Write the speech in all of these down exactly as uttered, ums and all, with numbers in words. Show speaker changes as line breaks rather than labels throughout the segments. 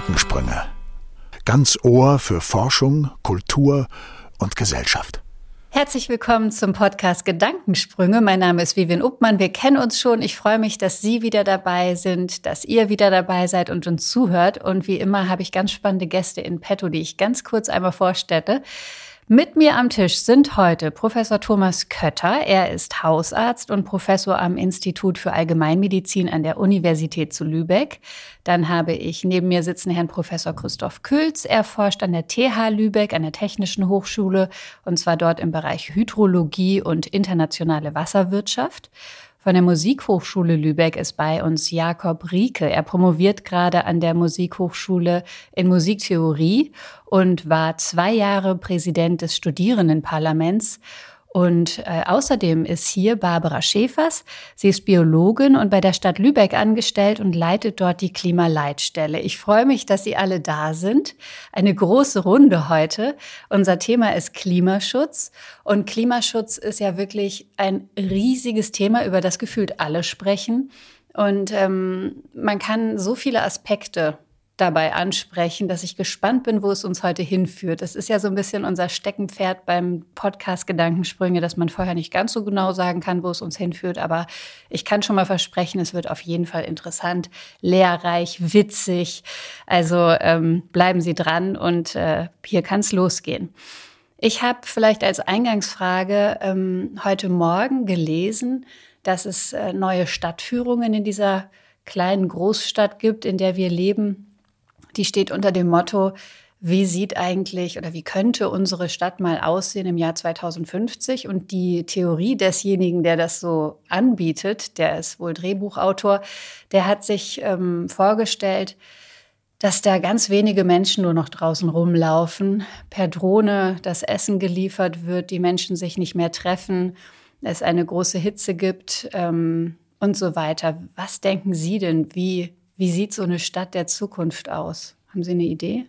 Gedankensprünge. Ganz Ohr für Forschung, Kultur und Gesellschaft.
Herzlich willkommen zum Podcast Gedankensprünge. Mein Name ist Vivian Uppmann. Wir kennen uns schon. Ich freue mich, dass Sie wieder dabei sind, dass ihr wieder dabei seid und uns zuhört. Und wie immer habe ich ganz spannende Gäste in petto, die ich ganz kurz einmal vorstelle. Mit mir am Tisch sind heute Professor Thomas Kötter. Er ist Hausarzt und Professor am Institut für Allgemeinmedizin an der Universität zu Lübeck. Dann habe ich neben mir sitzen Herrn Professor Christoph Külz. Er forscht an der T H Lübeck, an der Technischen Hochschule, und zwar dort im Bereich Hydrologie und internationale Wasserwirtschaft. Von der Musikhochschule Lübeck ist bei uns Jakob Rieke. Er promoviert gerade an der Musikhochschule in Musiktheorie und war zwei Jahre Präsident des Studierendenparlaments. Und äh, außerdem ist hier Barbara Schäfers. Sie ist Biologin und bei der Stadt Lübeck angestellt und leitet dort die Klimaleitstelle. Ich freue mich, dass Sie alle da sind. Eine große Runde heute. Unser Thema ist Klimaschutz. Und Klimaschutz ist ja wirklich ein riesiges Thema, über das gefühlt alle sprechen. Und ähm, man kann so viele Aspekte dabei ansprechen, dass ich gespannt bin, wo es uns heute hinführt. Das ist ja so ein bisschen unser Steckenpferd beim Podcast Gedankensprünge, dass man vorher nicht ganz so genau sagen kann, wo es uns hinführt. Aber ich kann schon mal versprechen, es wird auf jeden Fall interessant, lehrreich, witzig. Also ähm, bleiben Sie dran und äh, hier kann es losgehen. Ich habe vielleicht als Eingangsfrage ähm, heute Morgen gelesen, dass es äh, neue Stadtführungen in dieser kleinen Großstadt gibt, in der wir leben. Die steht unter dem Motto, wie sieht eigentlich oder wie könnte unsere Stadt mal aussehen im Jahr zweitausendfünfzig? Und die Theorie desjenigen, der das so anbietet, der ist wohl Drehbuchautor, der hat sich ähm, vorgestellt, dass da ganz wenige Menschen nur noch draußen rumlaufen, per Drohne das Essen geliefert wird, die Menschen sich nicht mehr treffen, es eine große Hitze gibt ähm, und so weiter. Was denken Sie denn, wie Wie sieht so eine Stadt der Zukunft aus? Haben Sie eine Idee?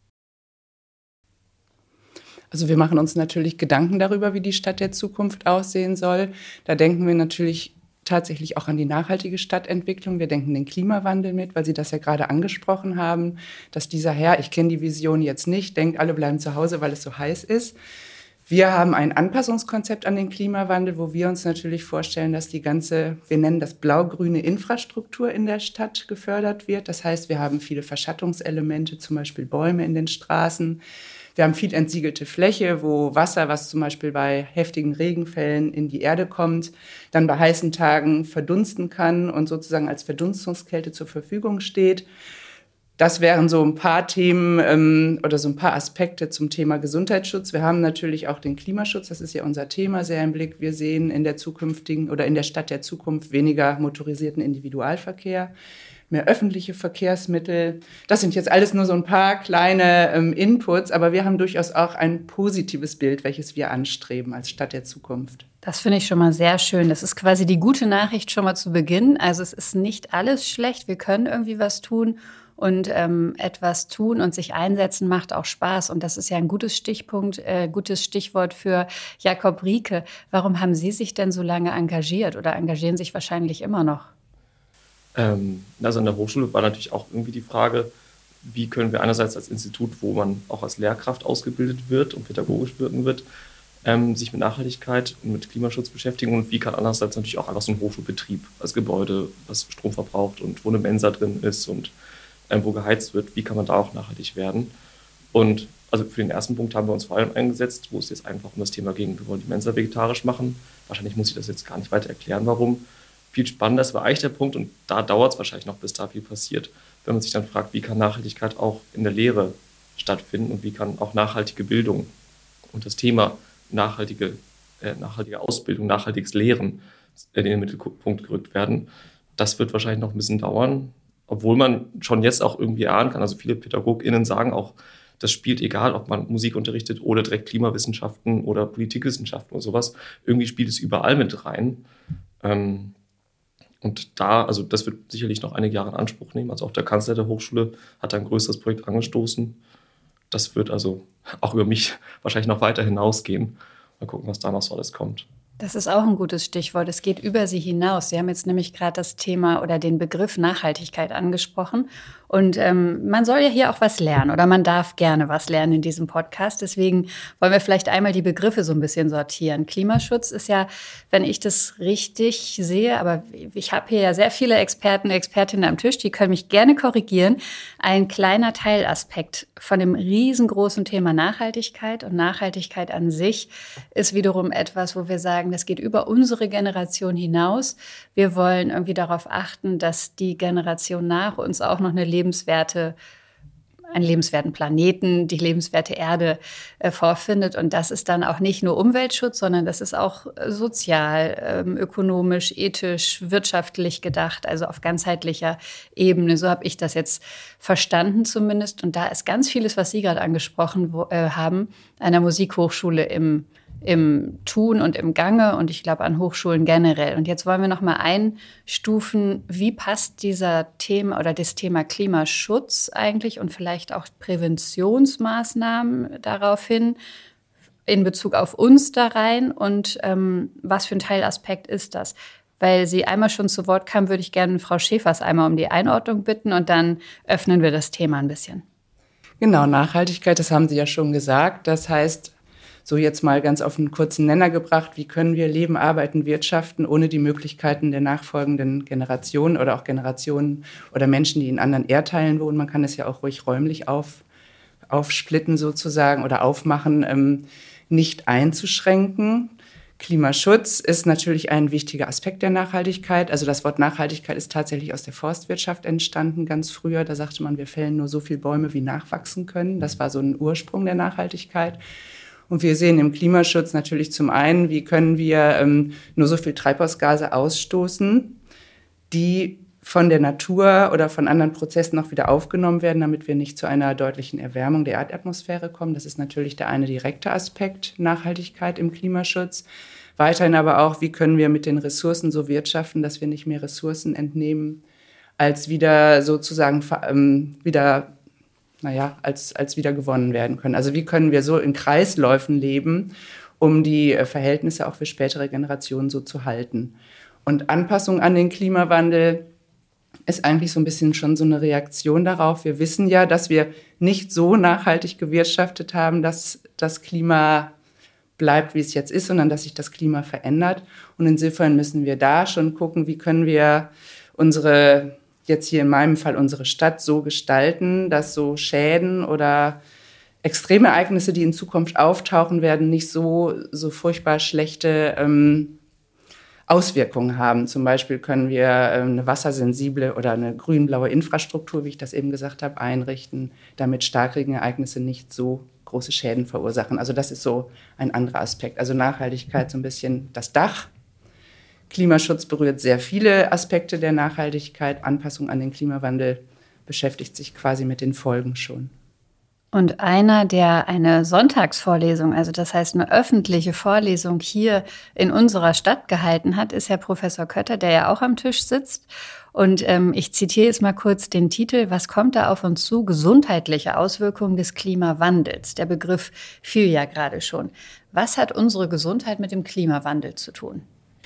Also wir machen uns natürlich Gedanken darüber, wie die Stadt der Zukunft aussehen soll. Da denken wir natürlich tatsächlich auch an die nachhaltige Stadtentwicklung. Wir denken den Klimawandel mit, weil Sie das ja gerade angesprochen haben, dass dieser Herr, ich kenne die Vision jetzt nicht, denkt, alle bleiben zu Hause, weil es so heiß ist. Wir haben ein Anpassungskonzept an den Klimawandel, wo wir uns natürlich vorstellen, dass die ganze, wir nennen das blau-grüne Infrastruktur in der Stadt gefördert wird. Das heißt, wir haben viele Verschattungselemente, zum Beispiel Bäume in den Straßen. Wir haben viel entsiegelte Fläche, wo Wasser, was zum Beispiel bei heftigen Regenfällen in die Erde kommt, dann bei heißen Tagen verdunsten kann und sozusagen als Verdunstungskälte zur Verfügung steht. Das wären so ein paar Themen ähm, oder so ein paar Aspekte zum Thema Gesundheitsschutz. Wir haben natürlich auch den Klimaschutz, das ist ja unser Thema, sehr im Blick. Wir sehen in der zukünftigen oder in der Stadt der Zukunft weniger motorisierten Individualverkehr, mehr öffentliche Verkehrsmittel. Das sind jetzt alles nur so ein paar kleine ähm, Inputs, aber wir haben durchaus auch ein positives Bild, welches wir anstreben als Stadt der Zukunft.
Das finde ich schon mal sehr schön. Das ist quasi die gute Nachricht schon mal zu Beginn. Also es ist nicht alles schlecht, wir können irgendwie was tun. Und ähm, etwas tun und sich einsetzen macht auch Spaß. Und das ist ja ein gutes Stichpunkt, äh, gutes Stichwort für Jakob Rieke. Warum haben Sie sich denn so lange engagiert oder engagieren sich wahrscheinlich immer noch?
Ähm, also an der Hochschule war natürlich auch irgendwie die Frage, wie können wir einerseits als Institut, wo man auch als Lehrkraft ausgebildet wird und pädagogisch wirken wird, ähm, sich mit Nachhaltigkeit und mit Klimaschutz beschäftigen und wie kann andererseits natürlich auch einfach so ein Hochschulbetrieb als Gebäude, was Strom verbraucht und wo eine Mensa drin ist und wo geheizt wird, wie kann man da auch nachhaltig werden. Und also für den ersten Punkt haben wir uns vor allem eingesetzt, wo es jetzt einfach um das Thema ging, wir wollen die Mensa vegetarisch machen. Wahrscheinlich muss ich das jetzt gar nicht weiter erklären, warum. Viel spannender ist war eigentlich der Punkt, und da dauert es wahrscheinlich noch, bis da viel passiert, wenn man sich dann fragt, wie kann Nachhaltigkeit auch in der Lehre stattfinden und wie kann auch nachhaltige Bildung und das Thema nachhaltige, äh, nachhaltige Ausbildung, nachhaltiges Lehren in den Mittelpunkt gerückt werden. Das wird wahrscheinlich noch ein bisschen dauern, obwohl man schon jetzt auch irgendwie ahnen kann, also viele PädagogInnen sagen auch, das spielt egal, ob man Musik unterrichtet oder direkt Klimawissenschaften oder Politikwissenschaften oder sowas. Irgendwie spielt es überall mit rein. Und da, also das wird sicherlich noch einige Jahre in Anspruch nehmen. Also auch der Kanzler der Hochschule hat ein größeres Projekt angestoßen. Das wird also auch über mich wahrscheinlich noch weiter hinausgehen. Mal gucken, was da noch so alles kommt.
Das ist auch ein gutes Stichwort. Es geht über sie hinaus. Sie haben jetzt nämlich gerade das Thema oder den Begriff Nachhaltigkeit angesprochen. Und ähm, man soll ja hier auch was lernen oder man darf gerne was lernen in diesem Podcast. Deswegen wollen wir vielleicht einmal die Begriffe so ein bisschen sortieren. Klimaschutz ist ja, wenn ich das richtig sehe, aber ich habe hier ja sehr viele Experten, Expertinnen am Tisch, die können mich gerne korrigieren, ein kleiner Teilaspekt von dem riesengroßen Thema Nachhaltigkeit. Und Nachhaltigkeit an sich ist wiederum etwas, wo wir sagen, das geht über unsere Generation hinaus. Wir wollen irgendwie darauf achten, dass die Generation nach uns auch noch eine lebenswerte, einen lebenswerten Planeten, die lebenswerte Erde äh, vorfindet. Und das ist dann auch nicht nur Umweltschutz, sondern das ist auch sozial, ähm, ökonomisch, ethisch, wirtschaftlich gedacht, also auf ganzheitlicher Ebene. So habe ich das jetzt verstanden zumindest. Und da ist ganz vieles, was Sie gerade angesprochen wo, äh, haben, an der Musikhochschule im im Tun und im Gange und ich glaube an Hochschulen generell. Und jetzt wollen wir noch mal einstufen, wie passt dieser Thema oder das Thema Klimaschutz eigentlich und vielleicht auch Präventionsmaßnahmen daraufhin in Bezug auf uns da rein und ähm, was für ein Teilaspekt ist das? Weil sie einmal schon zu Wort kam, würde ich gerne Frau Schäfers einmal um die Einordnung bitten und dann öffnen wir das Thema ein bisschen.
Genau, Nachhaltigkeit, das haben Sie ja schon gesagt. Das heißt, so jetzt mal ganz auf einen kurzen Nenner gebracht, wie können wir leben, arbeiten, wirtschaften, ohne die Möglichkeiten der nachfolgenden Generationen oder auch Generationen oder Menschen, die in anderen Erdteilen wohnen. Man kann es ja auch ruhig räumlich auf, aufsplitten sozusagen oder aufmachen, ähm, nicht einzuschränken. Klimaschutz ist natürlich ein wichtiger Aspekt der Nachhaltigkeit. Also das Wort Nachhaltigkeit ist tatsächlich aus der Forstwirtschaft entstanden, ganz früher. Da sagte man, wir fällen nur so viele Bäume, wie nachwachsen können. Das war so ein Ursprung der Nachhaltigkeit. Und wir sehen im Klimaschutz natürlich zum einen, wie können wir ähm, nur so viel Treibhausgase ausstoßen, die von der Natur oder von anderen Prozessen auch wieder aufgenommen werden, damit wir nicht zu einer deutlichen Erwärmung der Erdatmosphäre kommen. Das ist natürlich der eine direkte Aspekt Nachhaltigkeit im Klimaschutz. Weiterhin aber auch, wie können wir mit den Ressourcen so wirtschaften, dass wir nicht mehr Ressourcen entnehmen, als wieder sozusagen ähm, wieder naja, als, als wieder gewonnen werden können. Also wie können wir so in Kreisläufen leben, um die Verhältnisse auch für spätere Generationen so zu halten. Und Anpassung an den Klimawandel ist eigentlich so ein bisschen schon so eine Reaktion darauf. Wir wissen ja, dass wir nicht so nachhaltig gewirtschaftet haben, dass das Klima bleibt, wie es jetzt ist, sondern dass sich das Klima verändert. Und insofern müssen wir da schon gucken, wie können wir unsere jetzt hier in meinem Fall unsere Stadt so gestalten, dass so Schäden oder Extremereignisse, die in Zukunft auftauchen werden, nicht so, so furchtbar schlechte ähm, Auswirkungen haben. Zum Beispiel können wir ähm, eine wassersensible oder eine grün-blaue Infrastruktur, wie ich das eben gesagt habe, einrichten, damit Starkregenereignisse nicht so große Schäden verursachen. Also das ist so ein anderer Aspekt. Also Nachhaltigkeit so ein bisschen das Dach. Klimaschutz berührt sehr viele Aspekte der Nachhaltigkeit. Anpassung an den Klimawandel beschäftigt sich quasi mit den Folgen schon.
Und einer, der eine Sonntagsvorlesung, also das heißt eine öffentliche Vorlesung hier in unserer Stadt gehalten hat, ist Herr Professor Kötter, der ja auch am Tisch sitzt. Und ähm, ich zitiere jetzt mal kurz den Titel, was kommt da auf uns zu? Gesundheitliche Auswirkungen des Klimawandels. Der Begriff fiel ja gerade schon. Was hat unsere Gesundheit mit dem Klimawandel zu tun?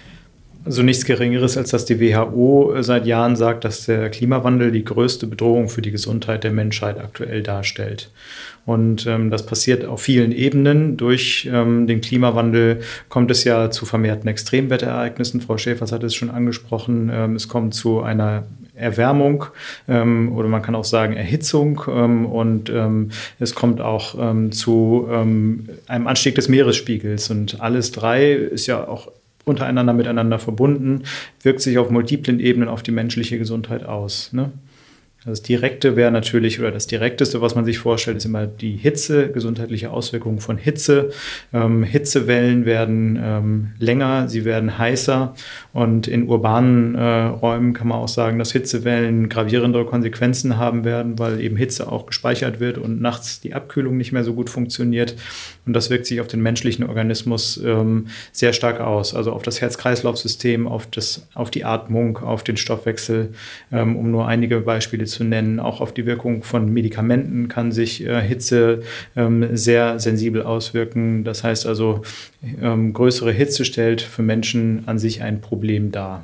Also nichts Geringeres, als dass die W H O seit Jahren sagt, dass der Klimawandel die größte Bedrohung für die Gesundheit der Menschheit aktuell darstellt. Und ähm, das passiert auf vielen Ebenen. Durch ähm, den Klimawandel kommt es ja zu vermehrten Extremwetterereignissen. Frau Schäfers hat es schon angesprochen. Ähm, es kommt zu einer Erwärmung ähm, oder man kann auch sagen Erhitzung ähm, und ähm, es kommt auch ähm, zu ähm, einem Anstieg des Meeresspiegels. Und alles drei ist ja auch untereinander miteinander verbunden, wirkt sich auf multiplen Ebenen auf die menschliche Gesundheit aus, ne? Das Direkte wäre natürlich, oder das Direkteste, was man sich vorstellt, ist immer die Hitze, gesundheitliche Auswirkungen von Hitze. Ähm, Hitzewellen werden ähm, länger, sie werden heißer und in urbanen äh, Räumen kann man auch sagen, dass Hitzewellen gravierendere Konsequenzen haben werden, weil eben Hitze auch gespeichert wird und nachts die Abkühlung nicht mehr so gut funktioniert. Und das wirkt sich auf den menschlichen Organismus ähm, sehr stark aus, also auf das Herz-Kreislauf-System, auf das, auf die Atmung, auf den Stoffwechsel, ähm, um nur einige Beispiele zu zu nennen. Auch auf die Wirkung von Medikamenten kann sich äh, Hitze ähm, sehr sensibel auswirken. Das heißt also, ähm, größere Hitze stellt für Menschen an sich ein Problem dar.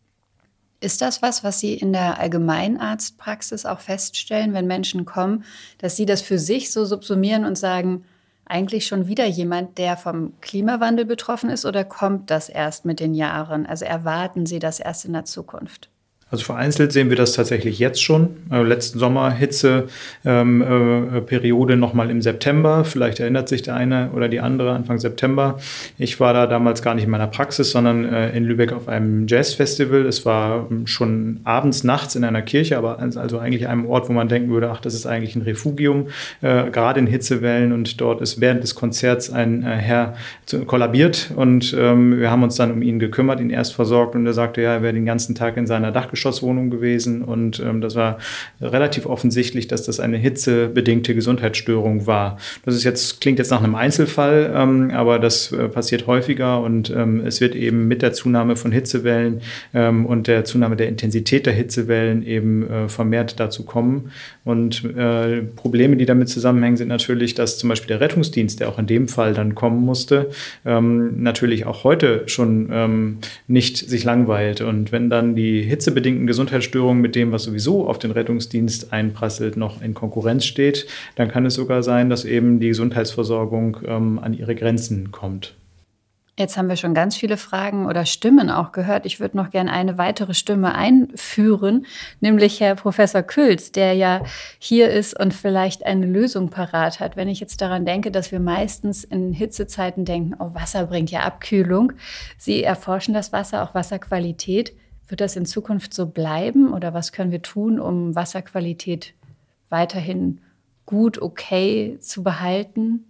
Ist das was, was Sie in der Allgemeinarztpraxis auch feststellen, wenn Menschen kommen, dass Sie das für sich so subsumieren und sagen, eigentlich schon wieder jemand, der vom Klimawandel betroffen ist, oder kommt das erst mit den Jahren? Also erwarten Sie das erst in der Zukunft?
Also vereinzelt sehen wir das tatsächlich jetzt schon. Äh, letzten Sommer Hitzeperiode ähm, äh, nochmal im September. Vielleicht erinnert sich der eine oder die andere Anfang September. Ich war da damals gar nicht in meiner Praxis, sondern äh, in Lübeck auf einem Jazzfestival. Es war schon abends, nachts in einer Kirche, aber also eigentlich einem Ort, wo man denken würde, ach, das ist eigentlich ein Refugium, äh, gerade in Hitzewellen. Und dort ist während des Konzerts ein äh, Herr zu, kollabiert und ähm, wir haben uns dann um ihn gekümmert, ihn erst versorgt und er sagte, ja, er wäre den ganzen Tag in seiner Dachgeschosswohnung gewesen und ähm, das war relativ offensichtlich, dass das eine hitzebedingte Gesundheitsstörung war. Das ist jetzt, klingt jetzt nach einem Einzelfall, ähm, aber das äh, passiert häufiger und ähm, es wird eben mit der Zunahme von Hitzewellen ähm, und der Zunahme der Intensität der Hitzewellen eben äh, vermehrt dazu kommen. Und äh, Probleme, die damit zusammenhängen, sind natürlich, dass zum Beispiel der Rettungsdienst, der auch in dem Fall dann kommen musste, ähm, natürlich auch heute schon ähm, nicht sich langweilt. Und wenn dann die hitzebedingten Gesundheitsstörungen mit dem, was sowieso auf den Rettungsdienst einprasselt, noch in Konkurrenz steht, dann kann es sogar sein, dass eben die Gesundheitsversorgung ähm, an ihre Grenzen kommt.
Jetzt haben wir schon ganz viele Fragen oder Stimmen auch gehört. Ich würde noch gerne eine weitere Stimme einführen, nämlich Herr Professor Külz, der ja hier ist und vielleicht eine Lösung parat hat. Wenn ich jetzt daran denke, dass wir meistens in Hitzezeiten denken, oh, Wasser bringt ja Abkühlung. Sie erforschen das Wasser, auch Wasserqualität. Wird das in Zukunft so bleiben oder was können wir tun, um Wasserqualität weiterhin gut, okay zu behalten?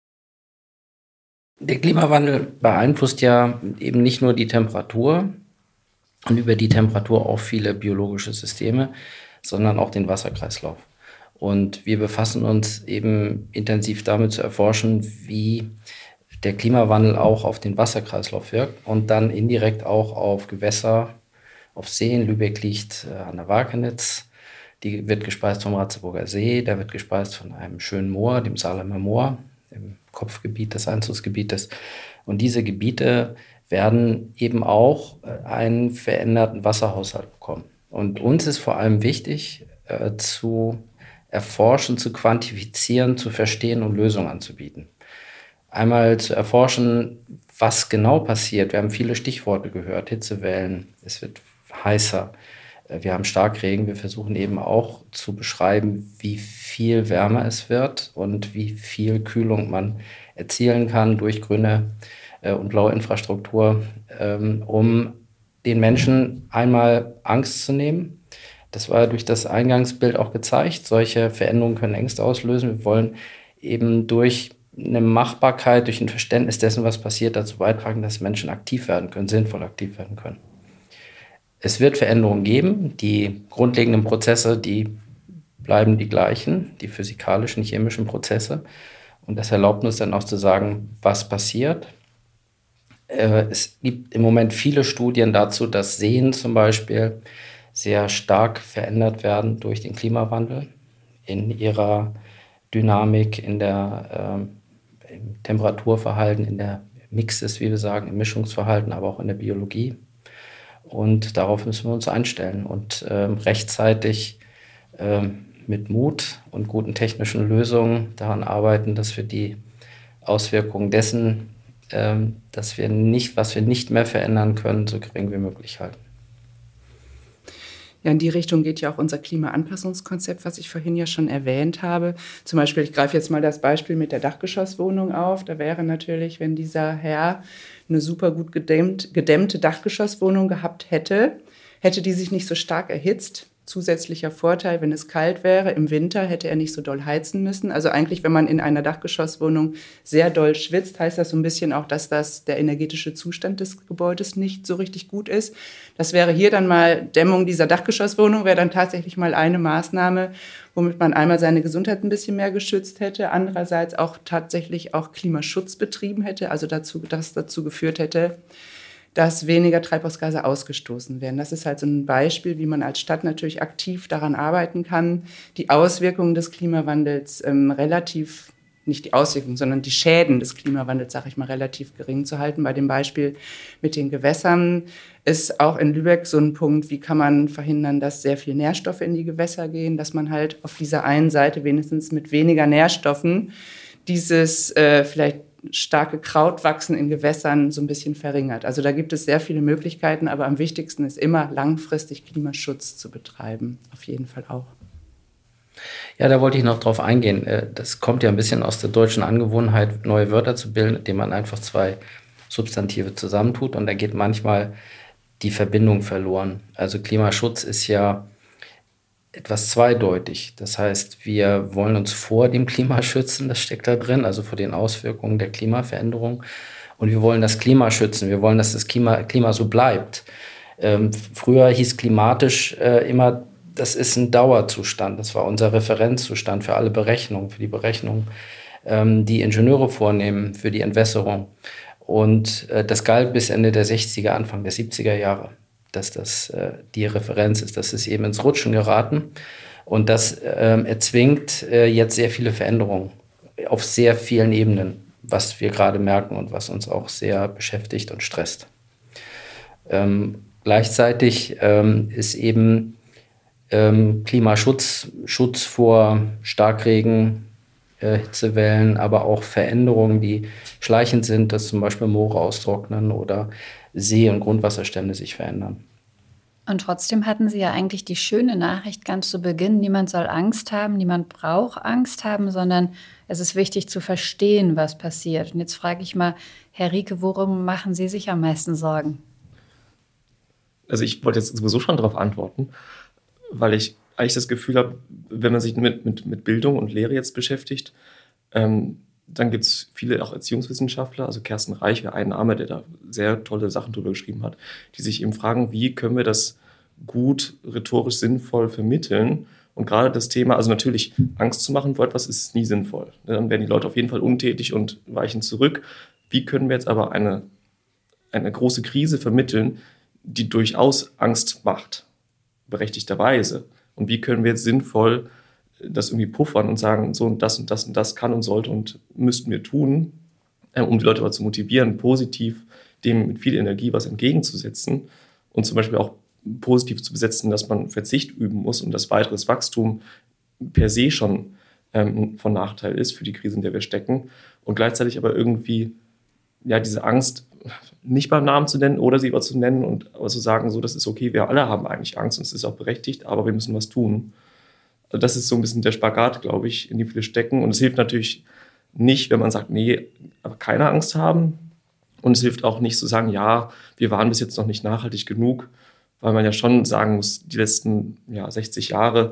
Der Klimawandel beeinflusst ja eben nicht nur die Temperatur und über die Temperatur auch viele biologische Systeme, sondern auch den Wasserkreislauf. Und wir befassen uns eben intensiv damit zu erforschen, wie der Klimawandel auch auf den Wasserkreislauf wirkt und dann indirekt auch auf Gewässer, auf Seen. Lübeck liegt äh, an der Wakenitz, die wird gespeist vom Ratzeburger See, der wird gespeist von einem schönen Moor, dem Saarlemmer Moor, im Kopfgebiet des Einzugsgebietes. Und diese Gebiete werden eben auch äh, einen veränderten Wasserhaushalt bekommen. Und uns ist vor allem wichtig, äh, zu erforschen, zu quantifizieren, zu verstehen und Lösungen anzubieten. Einmal zu erforschen, was genau passiert. Wir haben viele Stichworte gehört, Hitzewellen, es wird heißer, wir haben Starkregen. Wir versuchen eben auch zu beschreiben, wie viel wärmer es wird und wie viel Kühlung man erzielen kann durch grüne und blaue Infrastruktur, um den Menschen einmal Angst zu nehmen. Das war durch das Eingangsbild auch gezeigt. Solche Veränderungen können Ängste auslösen. Wir wollen eben durch eine Machbarkeit, durch ein Verständnis dessen, was passiert, dazu beitragen, dass Menschen aktiv werden können, sinnvoll aktiv werden können. Es wird Veränderungen geben. Die grundlegenden Prozesse, die bleiben die gleichen, die physikalischen, chemischen Prozesse. Und das erlaubt uns dann auch zu sagen, was passiert. Äh, es gibt im Moment viele Studien dazu, dass Seen zum Beispiel sehr stark verändert werden durch den Klimawandel in ihrer Dynamik, in der, äh, im Temperaturverhalten, in der Mixes, wie wir sagen, im Mischungsverhalten, aber auch in der Biologie. Und darauf müssen wir uns einstellen und äh, rechtzeitig äh, mit Mut und guten technischen Lösungen daran arbeiten, dass wir die Auswirkungen dessen, äh, dass wir nicht, was wir nicht mehr verändern können, so gering wie möglich halten.
Ja, in die Richtung geht ja auch unser Klimaanpassungskonzept, was ich vorhin ja schon erwähnt habe. Zum Beispiel, ich greife jetzt mal das Beispiel mit der Dachgeschosswohnung auf. Da wäre natürlich, wenn dieser Herr eine super gut gedämmt, gedämmte Dachgeschosswohnung gehabt hätte, hätte die sich nicht so stark erhitzt. Zusätzlicher Vorteil, wenn es kalt wäre, im Winter hätte er nicht so doll heizen müssen. Also eigentlich, wenn man in einer Dachgeschosswohnung sehr doll schwitzt, heißt das so ein bisschen auch, dass das der energetische Zustand des Gebäudes nicht so richtig gut ist. Das wäre hier dann mal, Dämmung dieser Dachgeschosswohnung wäre dann tatsächlich mal eine Maßnahme, womit man einmal seine Gesundheit ein bisschen mehr geschützt hätte, andererseits auch tatsächlich auch Klimaschutz betrieben hätte, also dazu, das dazu geführt hätte, dass weniger Treibhausgase ausgestoßen werden. Das ist halt so ein Beispiel, wie man als Stadt natürlich aktiv daran arbeiten kann, die Auswirkungen des Klimawandels ähm, relativ, nicht die Auswirkungen, sondern die Schäden des Klimawandels, sage ich mal, relativ gering zu halten. Bei dem Beispiel mit den Gewässern ist auch in Lübeck so ein Punkt, wie kann man verhindern, dass sehr viel Nährstoffe in die Gewässer gehen, dass man halt auf dieser einen Seite wenigstens mit weniger Nährstoffen dieses äh, vielleicht starke Krautwachsen in Gewässern so ein bisschen verringert. Also da gibt es sehr viele Möglichkeiten, aber am wichtigsten ist immer langfristig Klimaschutz zu betreiben, auf jeden Fall auch.
Ja, da wollte ich noch drauf eingehen. Das kommt ja ein bisschen aus der deutschen Angewohnheit, neue Wörter zu bilden, indem man einfach zwei Substantive zusammentut und da geht manchmal die Verbindung verloren. Also Klimaschutz ist ja etwas zweideutig. Das heißt, wir wollen uns vor dem Klima schützen, das steckt da drin, also vor den Auswirkungen der Klimaveränderung. Und wir wollen das Klima schützen, wir wollen, dass das Klima, Klima so bleibt. Ähm, früher hieß klimatisch äh, immer, das ist ein Dauerzustand. Das war unser Referenzzustand für alle Berechnungen, für die Berechnungen, ähm, die Ingenieure vornehmen, für die Entwässerung. Und äh, das galt bis Ende der sechziger, Anfang der siebziger Jahre, dass das äh, die Referenz ist. Das ist eben ins Rutschen geraten. Und das äh, erzwingt äh, jetzt sehr viele Veränderungen auf sehr vielen Ebenen, was wir gerade merken und was uns auch sehr beschäftigt und stresst. Ähm, gleichzeitig ähm, ist eben ähm, Klimaschutz, Schutz vor Starkregen, äh, Hitzewellen, aber auch Veränderungen, die schleichend sind, dass zum Beispiel Moore austrocknen oder See- und Grundwasserstände sich verändern.
Und trotzdem hatten Sie ja eigentlich die schöne Nachricht ganz zu Beginn, niemand soll Angst haben, niemand braucht Angst haben, sondern es ist wichtig zu verstehen, was passiert. Und jetzt frage ich mal, Herr Rieke, worum machen Sie sich am meisten Sorgen?
Also ich wollte jetzt sowieso schon darauf antworten, weil ich eigentlich das Gefühl habe, wenn man sich mit, mit, mit Bildung und Lehre jetzt beschäftigt, ähm, dann gibt es viele auch Erziehungswissenschaftler, also Kersten Reich wäre ein Name, der da sehr tolle Sachen drüber geschrieben hat, die sich eben fragen, wie können wir das gut, rhetorisch sinnvoll vermitteln. Und gerade das Thema, also natürlich Angst zu machen vor etwas ist nie sinnvoll. Dann werden die Leute auf jeden Fall untätig und weichen zurück. Wie können wir jetzt aber eine, eine große Krise vermitteln, die durchaus Angst macht, berechtigterweise? Und wie können wir jetzt sinnvoll das irgendwie puffern und sagen, so und das und das und das kann und sollte und müssten wir tun, um die Leute aber zu motivieren, positiv dem mit viel Energie was entgegenzusetzen und zum Beispiel auch positiv zu besetzen, dass man Verzicht üben muss und dass weiteres Wachstum per se schon ähm, von Nachteil ist für die Krise, in der wir stecken und gleichzeitig aber irgendwie ja diese Angst nicht beim Namen zu nennen oder sie aber zu nennen und aber zu sagen, so das ist okay, wir alle haben eigentlich Angst und es ist auch berechtigt, aber wir müssen was tun. Also das ist so ein bisschen der Spagat, glaube ich, in dem viele stecken. Und es hilft natürlich nicht, wenn man sagt, nee, aber keine Angst haben. Und es hilft auch nicht zu sagen, ja, wir waren bis jetzt noch nicht nachhaltig genug, weil man ja schon sagen muss, die letzten ja, sechzig Jahre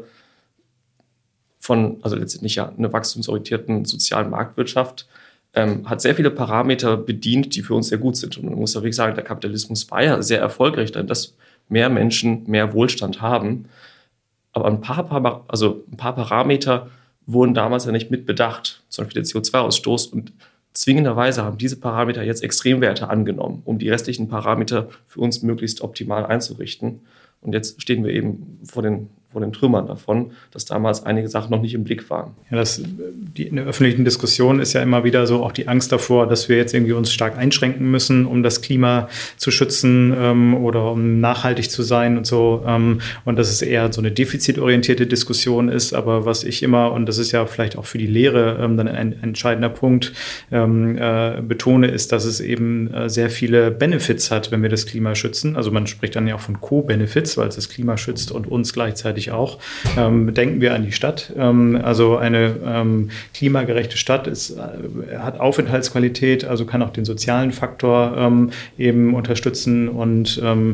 von, also letztendlich ja einer wachstumsorientierten sozialen Marktwirtschaft, ähm, hat sehr viele Parameter bedient, die für uns sehr gut sind. Und man muss ja wirklich sagen, der Kapitalismus war ja sehr erfolgreich darin, dass mehr Menschen mehr Wohlstand haben. Aber ein paar, also ein paar Parameter wurden damals ja nicht mit bedacht, zum Beispiel der C O zwei Ausstoß. Und zwingenderweise haben diese Parameter jetzt Extremwerte angenommen, um die restlichen Parameter für uns möglichst optimal einzurichten. Und jetzt stehen wir eben vor den, vor den Trümmern davon, dass damals einige Sachen noch nicht im Blick waren.
Ja, das, die, in der öffentlichen Diskussion ist ja immer wieder so auch die Angst davor, dass wir jetzt irgendwie uns stark einschränken müssen, um das Klima zu schützen ähm, oder um nachhaltig zu sein und so. Ähm, und dass es eher so eine defizitorientierte Diskussion ist. Aber was ich immer, und das ist ja vielleicht auch für die Lehre ähm, dann ein, ein entscheidender Punkt, ähm, äh, betone, ist, dass es eben äh, sehr viele Benefits hat, wenn wir das Klima schützen. Also man spricht dann ja auch von Co-Benefits, weil es das Klima schützt und uns gleichzeitig auch. Ähm, denken wir an die Stadt. Ähm, also eine ähm, klimagerechte Stadt ist, äh, hat Aufenthaltsqualität, also kann auch den sozialen Faktor ähm, eben unterstützen und ähm,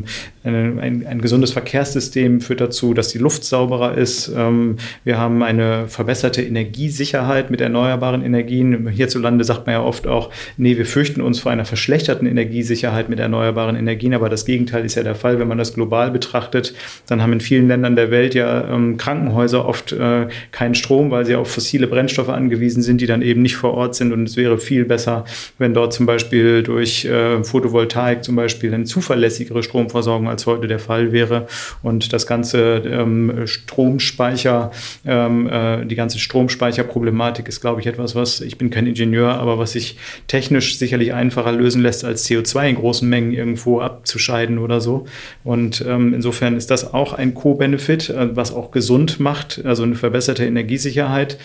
Ein, ein, ein gesundes Verkehrssystem führt dazu, dass die Luft sauberer ist. Ähm, wir haben eine verbesserte Energiesicherheit mit erneuerbaren Energien. Hierzulande sagt man ja oft auch, nee, wir fürchten uns vor einer verschlechterten Energiesicherheit mit erneuerbaren Energien. Aber das Gegenteil ist ja der Fall, wenn man das global betrachtet. Dann haben in vielen Ländern der Welt ja ähm, Krankenhäuser oft äh, keinen Strom, weil sie auf fossile Brennstoffe angewiesen sind, die dann eben nicht vor Ort sind. Und es wäre viel besser, wenn dort zum Beispiel durch äh, Photovoltaik zum Beispiel eine zuverlässigere Stromversorgung als heute der Fall wäre. Und das ganze ähm, Stromspeicher, ähm, äh, die ganze Stromspeicherproblematik ist, glaube ich, etwas, was, ich bin kein Ingenieur, aber was sich technisch sicherlich einfacher lösen lässt, als C O zwei in großen Mengen irgendwo abzuscheiden oder so. Und ähm, insofern ist das auch ein Co-Benefit, äh, was auch gesund macht, also eine verbesserte Energiesicherheit.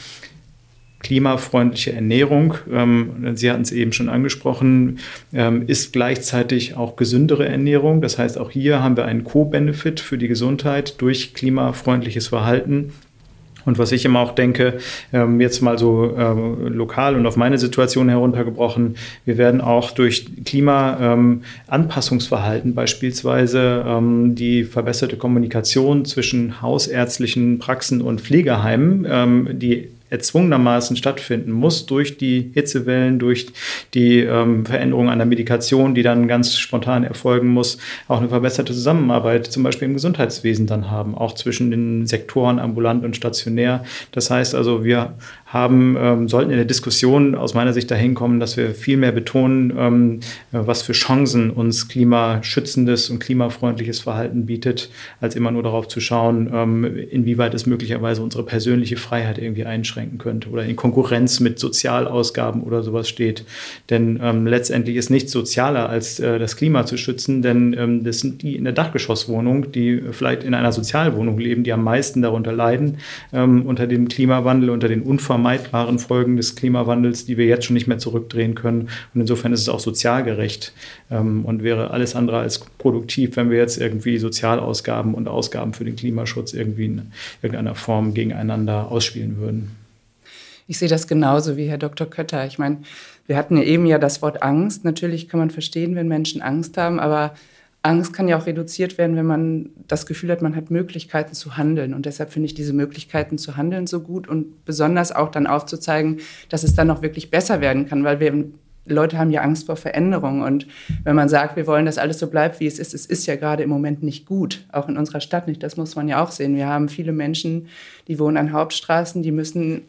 Klimafreundliche Ernährung, ähm, Sie hatten es eben schon angesprochen, ähm, ist gleichzeitig auch gesündere Ernährung. Das heißt, auch hier haben wir einen Co-Benefit für die Gesundheit durch klimafreundliches Verhalten. Und was ich immer auch denke, ähm, jetzt mal so äh, lokal und auf meine Situation heruntergebrochen, wir werden auch durch Klimaanpassungsverhalten ähm, beispielsweise ähm, die verbesserte Kommunikation zwischen hausärztlichen Praxen und Pflegeheimen, ähm, die erzwungenermaßen stattfinden muss durch die Hitzewellen, durch die ähm, Veränderung an der Medikation, die dann ganz spontan erfolgen muss, auch eine verbesserte Zusammenarbeit zum Beispiel im Gesundheitswesen dann haben, auch zwischen den Sektoren ambulant und stationär. Das heißt also, wir haben, ähm, sollten in der Diskussion aus meiner Sicht dahin kommen, dass wir viel mehr betonen, ähm, was für Chancen uns klimaschützendes und klimafreundliches Verhalten bietet, als immer nur darauf zu schauen, ähm, inwieweit es möglicherweise unsere persönliche Freiheit irgendwie einschränken könnte oder in Konkurrenz mit Sozialausgaben oder sowas steht. Denn ähm, letztendlich ist nichts sozialer, als äh, das Klima zu schützen, denn ähm, das sind die in der Dachgeschosswohnung, die vielleicht in einer Sozialwohnung leben, die am meisten darunter leiden, ähm, unter dem Klimawandel, unter den unvermeidbaren Folgen des Klimawandels, die wir jetzt schon nicht mehr zurückdrehen können. Und insofern ist es auch sozial gerecht ähm, und wäre alles andere als produktiv, wenn wir jetzt irgendwie Sozialausgaben und Ausgaben für den Klimaschutz irgendwie in irgendeiner Form gegeneinander ausspielen würden.
Ich sehe das genauso wie Herr Doktor Kötter. Ich meine, wir hatten ja eben ja das Wort Angst. Natürlich kann man verstehen, wenn Menschen Angst haben, aber Angst kann ja auch reduziert werden, wenn man das Gefühl hat, man hat Möglichkeiten zu handeln. Und deshalb finde ich diese Möglichkeiten zu handeln so gut und besonders auch dann aufzuzeigen, dass es dann auch wirklich besser werden kann, weil wir Leute haben ja Angst vor Veränderung. Und wenn man sagt, wir wollen, dass alles so bleibt, wie es ist, es ist ja gerade im Moment nicht gut, auch in unserer Stadt nicht. Das muss man ja auch sehen. Wir haben viele Menschen, die wohnen an Hauptstraßen, die müssen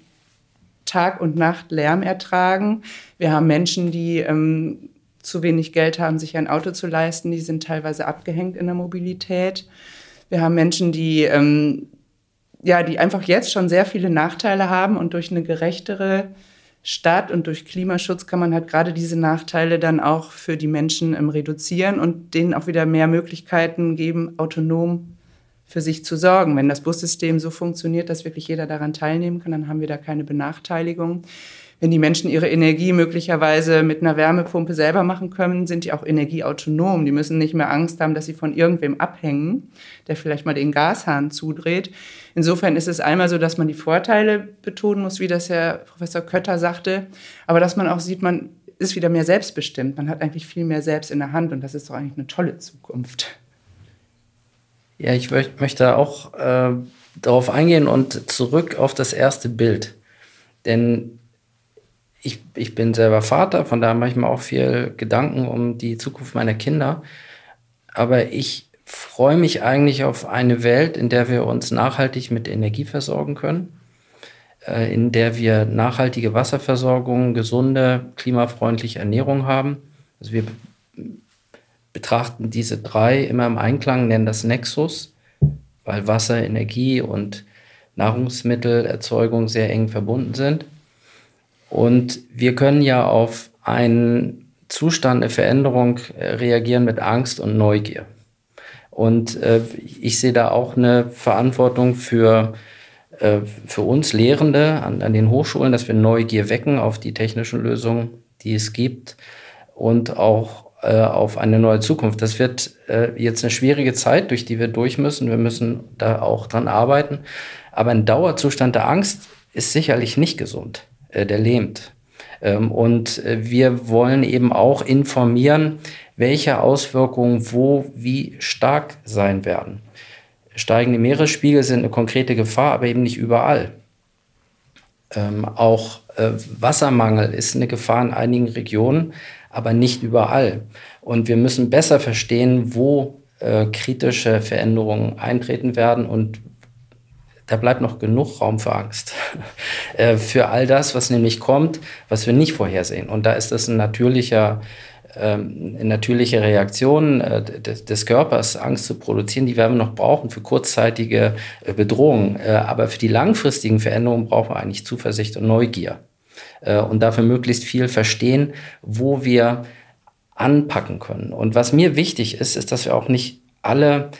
Tag und Nacht Lärm ertragen. Wir haben Menschen, die ähm, zu wenig Geld haben, sich ein Auto zu leisten. Die sind teilweise abgehängt in der Mobilität. Wir haben Menschen, die, ähm, ja, die einfach jetzt schon sehr viele Nachteile haben. Und durch eine gerechtere Stadt und durch Klimaschutz kann man halt gerade diese Nachteile dann auch für die Menschen ähm, reduzieren und denen auch wieder mehr Möglichkeiten geben, autonom für sich zu sorgen. Wenn das Bussystem so funktioniert, dass wirklich jeder daran teilnehmen kann, dann haben wir da keine Benachteiligung. Wenn die Menschen ihre Energie möglicherweise mit einer Wärmepumpe selber machen können, sind die auch energieautonom. Die müssen nicht mehr Angst haben, dass sie von irgendwem abhängen, der vielleicht mal den Gashahn zudreht. Insofern ist es einmal so, dass man die Vorteile betonen muss, wie das Herr Professor Kötter sagte, aber dass man auch sieht, man ist wieder mehr selbstbestimmt. Man hat eigentlich viel mehr selbst in der Hand und das ist doch eigentlich eine tolle Zukunft.
Ja, ich möchte auch äh, darauf eingehen und zurück auf das erste Bild. Denn ich, ich bin selber Vater, von daher mache ich mir auch viel Gedanken um die Zukunft meiner Kinder. Aber ich freue mich eigentlich auf eine Welt, in der wir uns nachhaltig mit Energie versorgen können, äh, in der wir nachhaltige Wasserversorgung, gesunde, klimafreundliche Ernährung haben. Also wir betrachten diese drei immer im Einklang, nennen das Nexus, weil Wasser, Energie und Nahrungsmittelerzeugung sehr eng verbunden sind. Und wir können ja auf einen Zustand, eine Veränderung reagieren mit Angst und Neugier. Und äh, ich sehe da auch eine Verantwortung für, äh, für uns Lehrende an, an den Hochschulen, dass wir Neugier wecken auf die technischen Lösungen, die es gibt und auch äh, auf eine neue Zukunft. Das wird äh, jetzt eine schwierige Zeit, durch die wir durch müssen. Wir müssen da auch dran arbeiten. Aber ein Dauerzustand der Angst ist sicherlich nicht gesund. Der lähmt. Und wir wollen eben auch informieren, welche Auswirkungen wo wie stark sein werden. Steigende Meeresspiegel sind eine konkrete Gefahr, aber eben nicht überall. Ähm, auch äh, Wassermangel ist eine Gefahr in einigen Regionen, aber nicht überall. Und wir müssen besser verstehen, wo äh, kritische Veränderungen eintreten werden, und da bleibt noch genug Raum für Angst. äh, für all das, was nämlich kommt, was wir nicht vorhersehen. Und da ist das ein natürlicher, ähm, eine natürliche Reaktion äh, des, des Körpers, Angst zu produzieren, die werden wir noch brauchen für kurzzeitige äh, Bedrohungen. Äh, aber für die langfristigen Veränderungen brauchen wir eigentlich Zuversicht und Neugier. Äh, und dafür möglichst viel verstehen, wo wir anpacken können. Und was mir wichtig ist, ist, dass wir auch nicht alle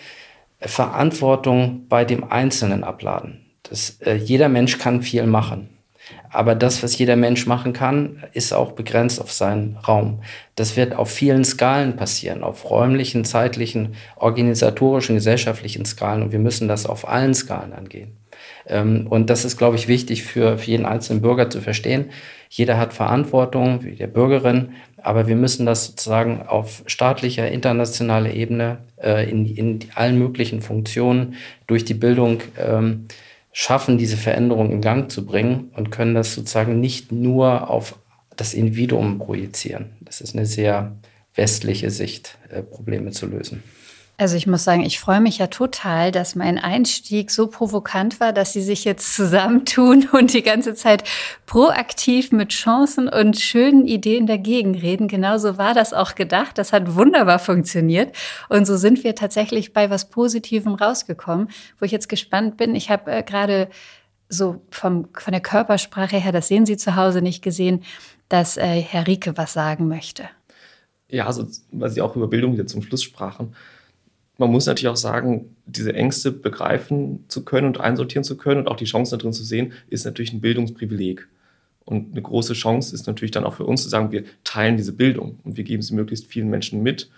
Verantwortung bei dem Einzelnen abladen. Das, äh, jeder Mensch kann viel machen. Aber das, was jeder Mensch machen kann, ist auch begrenzt auf seinen Raum. Das wird auf vielen Skalen passieren, auf räumlichen, zeitlichen, organisatorischen, gesellschaftlichen Skalen. Und wir müssen das auf allen Skalen angehen. Ähm, und das ist, glaube ich, wichtig für, für jeden einzelnen Bürger zu verstehen. Jeder hat Verantwortung, wie der Bürgerin, aber wir müssen das sozusagen auf staatlicher, internationaler Ebene äh, in, in allen möglichen Funktionen durch die Bildung ähm, schaffen, diese Veränderung in Gang zu bringen, und können das sozusagen nicht nur auf das Individuum projizieren. Das ist eine sehr westliche Sicht, äh, Probleme zu lösen.
Also ich muss sagen, ich freue mich ja total, dass mein Einstieg so provokant war, dass Sie sich jetzt zusammentun und die ganze Zeit proaktiv mit Chancen und schönen Ideen dagegen reden. Genauso war das auch gedacht. Das hat wunderbar funktioniert. Und so sind wir tatsächlich bei was Positivem rausgekommen, wo ich jetzt gespannt bin. Ich habe äh, gerade so vom, von der Körpersprache her, das sehen Sie zu Hause nicht gesehen, dass äh, Herr Rieke was sagen möchte.
Ja, also, weil Sie auch über Bildung wieder zum Schluss sprachen. Man muss natürlich auch sagen, diese Ängste begreifen zu können und einsortieren zu können und auch die Chancen da drin zu sehen, ist natürlich ein Bildungsprivileg. Und eine große Chance ist natürlich dann auch für uns zu sagen, wir teilen diese Bildung und wir geben sie möglichst vielen Menschen mit.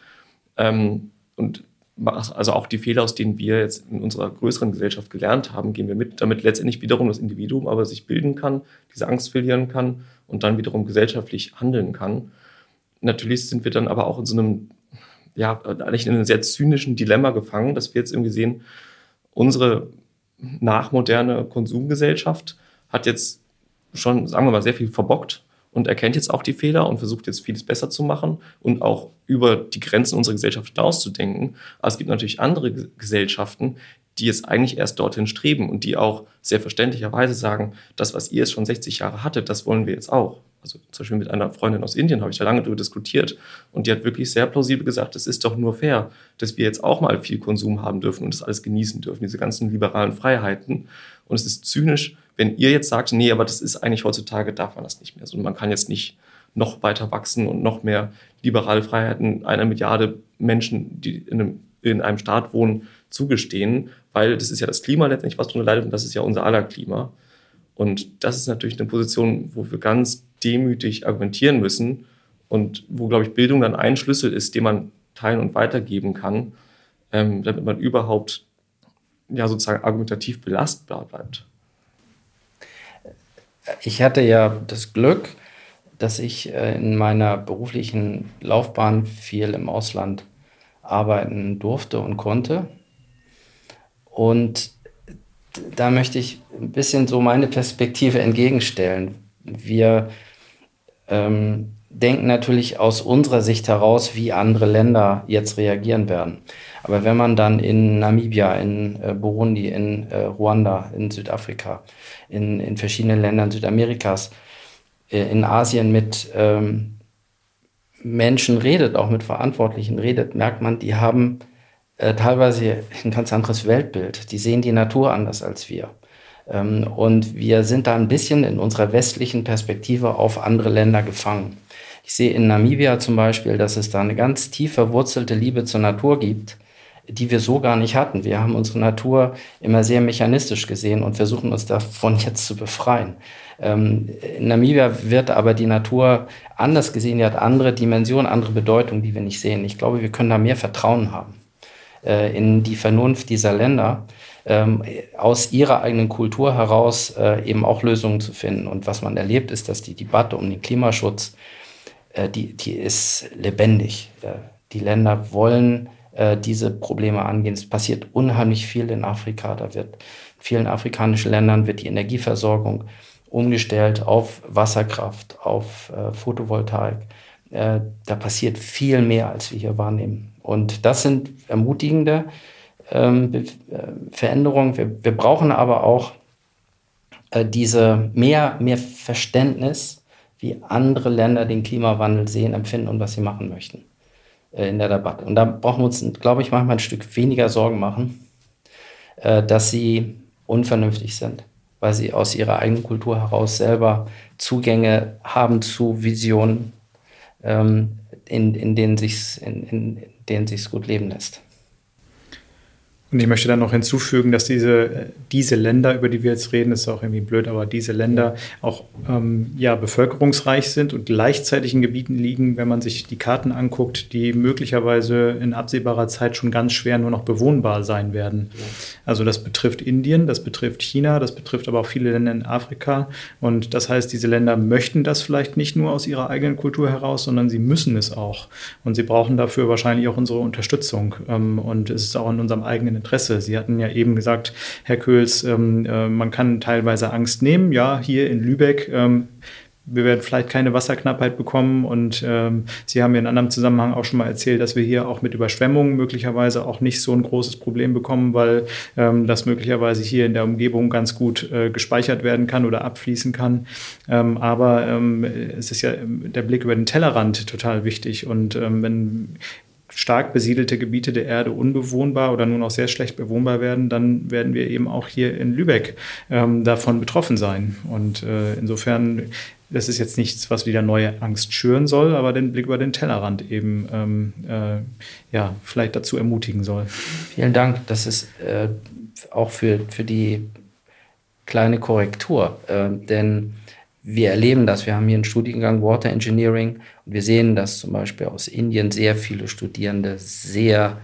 Und also auch die Fehler, aus denen wir jetzt in unserer größeren Gesellschaft gelernt haben, gehen wir mit, damit letztendlich wiederum das Individuum aber sich bilden kann, diese Angst verlieren kann und dann wiederum gesellschaftlich handeln kann. Natürlich sind wir dann aber auch in so einem ja, eigentlich in einem sehr zynischen Dilemma gefangen, dass wir jetzt irgendwie sehen, unsere nachmoderne Konsumgesellschaft hat jetzt schon, sagen wir mal, sehr viel verbockt und erkennt jetzt auch die Fehler und versucht jetzt vieles besser zu machen und auch über die Grenzen unserer Gesellschaft hinauszudenken. Aber es gibt natürlich andere Gesellschaften, die jetzt eigentlich erst dorthin streben und die auch sehr verständlicherweise sagen, das, was ihr jetzt schon sechzig Jahre hattet, das wollen wir jetzt auch. Also zum Beispiel mit einer Freundin aus Indien habe ich da lange darüber diskutiert und die hat wirklich sehr plausibel gesagt, es ist doch nur fair, dass wir jetzt auch mal viel Konsum haben dürfen und das alles genießen dürfen, diese ganzen liberalen Freiheiten. Und es ist zynisch, wenn ihr jetzt sagt, nee, aber das ist eigentlich heutzutage, darf man das nicht mehr. Also man kann jetzt nicht noch weiter wachsen und noch mehr liberale Freiheiten einer Milliarde Menschen, die in einem, in einem Staat wohnen, zugestehen, weil das ist ja das Klima letztendlich, was darunter leidet und das ist ja unser aller Klima. Und das ist natürlich eine Position, wo wir ganz demütig argumentieren müssen und wo, glaube ich, Bildung dann ein Schlüssel ist, den man teilen und weitergeben kann, ähm, damit man überhaupt ja, sozusagen argumentativ belastbar bleibt.
Ich hatte ja das Glück, dass ich äh, in meiner beruflichen Laufbahn viel im Ausland arbeiten durfte und konnte. Und da möchte ich ein bisschen so meine Perspektive entgegenstellen. Wir ähm, denken natürlich aus unserer Sicht heraus, wie andere Länder jetzt reagieren werden. Aber wenn man dann in Namibia, in äh, Burundi, in äh, Ruanda, in Südafrika, in, in verschiedenen Ländern Südamerikas, äh, in Asien mit ähm, Menschen redet, auch mit Verantwortlichen redet, merkt man, die haben äh, teilweise ein ganz anderes Weltbild. Die sehen die Natur anders als wir. Ähm, und wir sind da ein bisschen in unserer westlichen Perspektive auf andere Länder gefangen. Ich sehe in Namibia zum Beispiel, dass es da eine ganz tief verwurzelte Liebe zur Natur gibt, die wir so gar nicht hatten. Wir haben unsere Natur immer sehr mechanistisch gesehen und versuchen uns davon jetzt zu befreien. Ähm, in Namibia wird aber die Natur anders gesehen, die hat andere Dimensionen, andere Bedeutung, die wir nicht sehen. Ich glaube, wir können da mehr Vertrauen haben. äh, in die Vernunft dieser Länder, ähm, aus ihrer eigenen Kultur heraus äh, eben auch Lösungen zu finden. Und was man erlebt, ist, dass die Debatte um den Klimaschutz, äh, die, die ist lebendig. Äh, die Länder wollen äh, diese Probleme angehen. Es passiert unheimlich viel in Afrika. Da wird in vielen afrikanischen Ländern wird die Energieversorgung umgestellt auf Wasserkraft, auf äh, Photovoltaik. Äh, da passiert viel mehr, als wir hier wahrnehmen. Und das sind ermutigende ähm, Veränderungen. Wir, wir brauchen aber auch äh, diese mehr, mehr Verständnis, wie andere Länder den Klimawandel sehen, empfinden und was sie machen möchten äh, in der Debatte. Und da brauchen wir uns, glaube ich, manchmal ein Stück weniger Sorgen machen, äh, dass sie unvernünftig sind, weil sie aus ihrer eigenen Kultur heraus selber Zugänge haben zu Visionen, ähm, in, in denen sich's, in, in denen sich's gut leben lässt.
Und ich möchte dann noch hinzufügen, dass diese, diese Länder, über die wir jetzt reden, ist auch irgendwie blöd, aber diese Länder auch ähm, ja, bevölkerungsreich sind und gleichzeitig in Gebieten liegen, wenn man sich die Karten anguckt, die möglicherweise in absehbarer Zeit schon ganz schwer nur noch bewohnbar sein werden. Ja. Also das betrifft Indien, das betrifft China, das betrifft aber auch viele Länder in Afrika. Und das heißt, diese Länder möchten das vielleicht nicht nur aus ihrer eigenen Kultur heraus, sondern sie müssen es auch. Und sie brauchen dafür wahrscheinlich auch unsere Unterstützung. Und es ist auch in unserem eigenen Interesse. Sie hatten ja eben gesagt, Herr Köhls, ähm, äh, man kann teilweise Angst nehmen. Ja, hier in Lübeck, ähm, wir werden vielleicht keine Wasserknappheit bekommen. Und ähm, Sie haben ja in einem anderen Zusammenhang auch schon mal erzählt, dass wir hier auch mit Überschwemmungen möglicherweise auch nicht so ein großes Problem bekommen, weil ähm, das möglicherweise hier in der Umgebung ganz gut äh, gespeichert werden kann oder abfließen kann. Ähm, aber ähm, es ist ja der Blick über den Tellerrand total wichtig. Und ähm, wenn stark besiedelte Gebiete der Erde unbewohnbar oder nur noch sehr schlecht bewohnbar werden, dann werden wir eben auch hier in Lübeck ähm, davon betroffen sein. Und äh, insofern, das ist jetzt nichts, was wieder neue Angst schüren soll, aber den Blick über den Tellerrand eben ähm, äh, ja, vielleicht dazu ermutigen soll.
Vielen Dank. Das ist äh, auch für, für die kleine Korrektur, äh, denn wir erleben das. Wir haben hier einen Studiengang Water Engineering und wir sehen, dass zum Beispiel aus Indien sehr viele Studierende sehr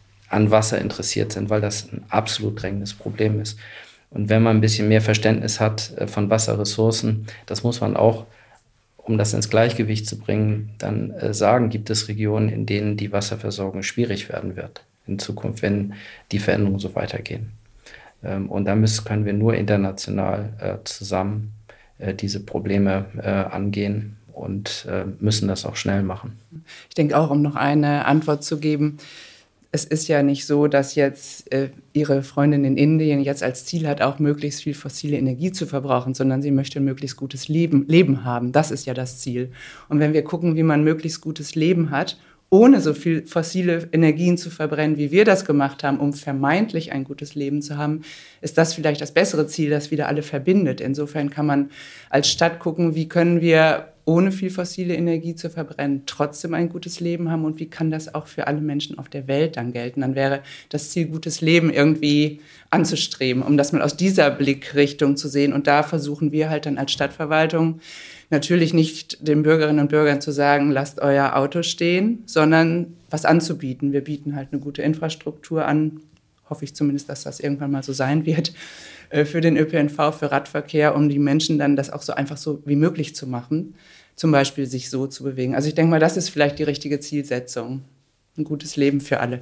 an Wasser interessiert sind, weil das ein absolut drängendes Problem ist. Und wenn man ein bisschen mehr Verständnis hat von Wasserressourcen, das muss man auch, um das ins Gleichgewicht zu bringen, dann äh, sagen, gibt es Regionen, in denen die Wasserversorgung schwierig werden wird in Zukunft, wenn die Veränderungen so weitergehen. Ähm, und da müssen, können wir nur international äh, zusammen diese Probleme äh, angehen und äh, müssen das auch schnell machen.
Ich denke auch, um noch eine Antwort zu geben, es ist ja nicht so, dass jetzt äh, Ihre Freundin in Indien jetzt als Ziel hat, auch möglichst viel fossile Energie zu verbrauchen, sondern sie möchte ein möglichst gutes Leben, Leben haben. Das ist ja das Ziel. Und wenn wir gucken, wie man möglichst gutes Leben hat, ohne so viel fossile Energien zu verbrennen, wie wir das gemacht haben, um vermeintlich ein gutes Leben zu haben, ist das vielleicht das bessere Ziel, das wieder alle verbindet. Insofern kann man als Stadt gucken, wie können wir ohne viel fossile Energie zu verbrennen trotzdem ein gutes Leben haben und wie kann das auch für alle Menschen auf der Welt dann gelten. Dann wäre das Ziel gutes Leben irgendwie anzustreben, um das mal aus dieser Blickrichtung zu sehen. Und da versuchen wir halt dann als Stadtverwaltung natürlich nicht den Bürgerinnen und Bürgern zu sagen, lasst euer Auto stehen, sondern was anzubieten. Wir bieten halt eine gute Infrastruktur an, hoffe ich zumindest, dass das irgendwann mal so sein wird, für den Ö P N V, für Radverkehr, um die Menschen dann das auch so einfach so wie möglich zu machen, zum Beispiel sich so zu bewegen. Also ich denke mal, das ist vielleicht die richtige Zielsetzung. Ein gutes Leben für alle.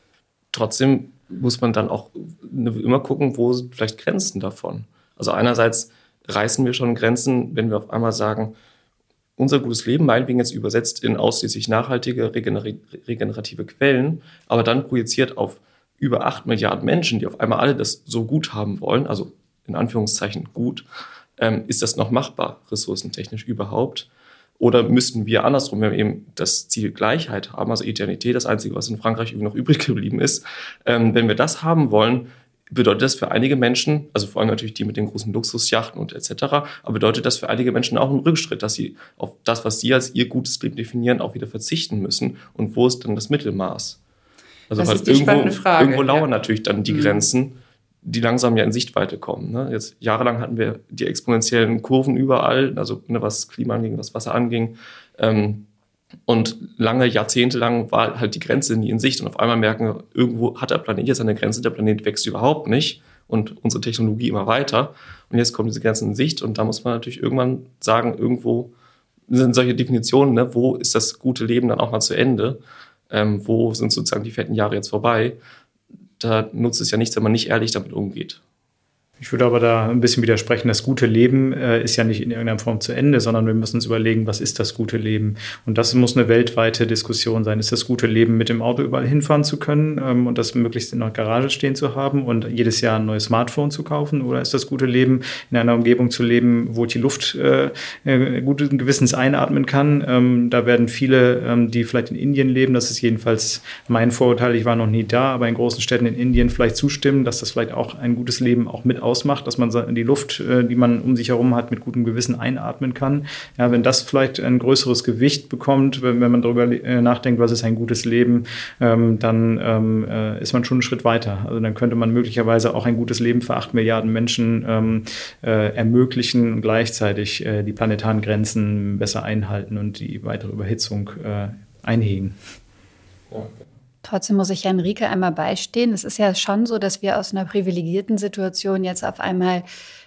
Trotzdem muss man dann auch immer gucken, wo sind vielleicht Grenzen davon. Also einerseits reißen wir schon Grenzen, wenn wir auf einmal sagen, unser gutes Leben, meinetwegen jetzt übersetzt in ausschließlich nachhaltige, regenerative Quellen, aber dann projiziert auf über acht Milliarden Menschen, die auf einmal alle das so gut haben wollen, also in Anführungszeichen gut, ähm, ist das noch machbar, ressourcentechnisch überhaupt? Oder müssten wir andersrum, wenn wir eben das Ziel Gleichheit haben, also Eternität, das Einzige, was in Frankreich noch übrig geblieben ist, ähm, wenn wir das haben wollen, bedeutet das für einige Menschen, also vor allem natürlich die mit den großen Luxusjachten und et cetera, aber bedeutet das für einige Menschen auch einen Rückschritt, dass sie auf das, was sie als ihr gutes Leben definieren, auch wieder verzichten müssen. Und wo ist dann das Mittelmaß? Also
das
weil
ist die
irgendwo,
spannende Frage.
irgendwo lauern
ja.
natürlich dann die mhm. Grenzen, die langsam ja in Sichtweite kommen. Ne? Jetzt jahrelang hatten wir die exponentiellen Kurven überall, also ne, was Klima anging, was Wasser anging. Ähm, Und lange, Jahrzehnte lang war halt die Grenze nie in Sicht. Und auf einmal merken wir, irgendwo hat der Planet jetzt eine Grenze, der Planet wächst überhaupt nicht und unsere Technologie immer weiter. Und jetzt kommt diese Grenze in Sicht und da muss man natürlich irgendwann sagen, irgendwo sind solche Definitionen, ne, wo ist das gute Leben dann auch mal zu Ende? Ähm, wo sind sozusagen die fetten Jahre jetzt vorbei? Da nutzt es ja nichts, wenn man nicht ehrlich damit umgeht.
Ich würde aber da ein bisschen widersprechen. Das gute Leben äh, ist ja nicht in irgendeiner Form zu Ende, sondern wir müssen uns überlegen, was ist das gute Leben? Und das muss eine weltweite Diskussion sein. Ist das gute Leben, mit dem Auto überall hinfahren zu können ähm, und das möglichst in einer Garage stehen zu haben und jedes Jahr ein neues Smartphone zu kaufen? Oder ist das gute Leben, in einer Umgebung zu leben, wo ich die Luft äh, äh, guten Gewissens einatmen kann? Ähm, da werden viele, ähm, die vielleicht in Indien leben, das ist jedenfalls mein Vorurteil, ich war noch nie da, aber in großen Städten in Indien vielleicht zustimmen, dass das vielleicht auch ein gutes Leben auch mit ausmacht, dass man die Luft, die man um sich herum hat, mit gutem Gewissen einatmen kann. Ja, wenn das vielleicht ein größeres Gewicht bekommt, wenn, wenn man darüber nachdenkt, was ist ein gutes Leben, ähm, dann ähm, äh, ist man schon einen Schritt weiter. Also dann könnte man möglicherweise auch ein gutes Leben für acht Milliarden Menschen ähm, äh, ermöglichen und gleichzeitig äh, die planetaren Grenzen besser einhalten und die weitere Überhitzung äh, einhegen.
Ja.
Trotzdem muss ich Herrn Rieke einmal beistehen. Es ist ja schon so, dass wir aus einer privilegierten Situation jetzt auf einmal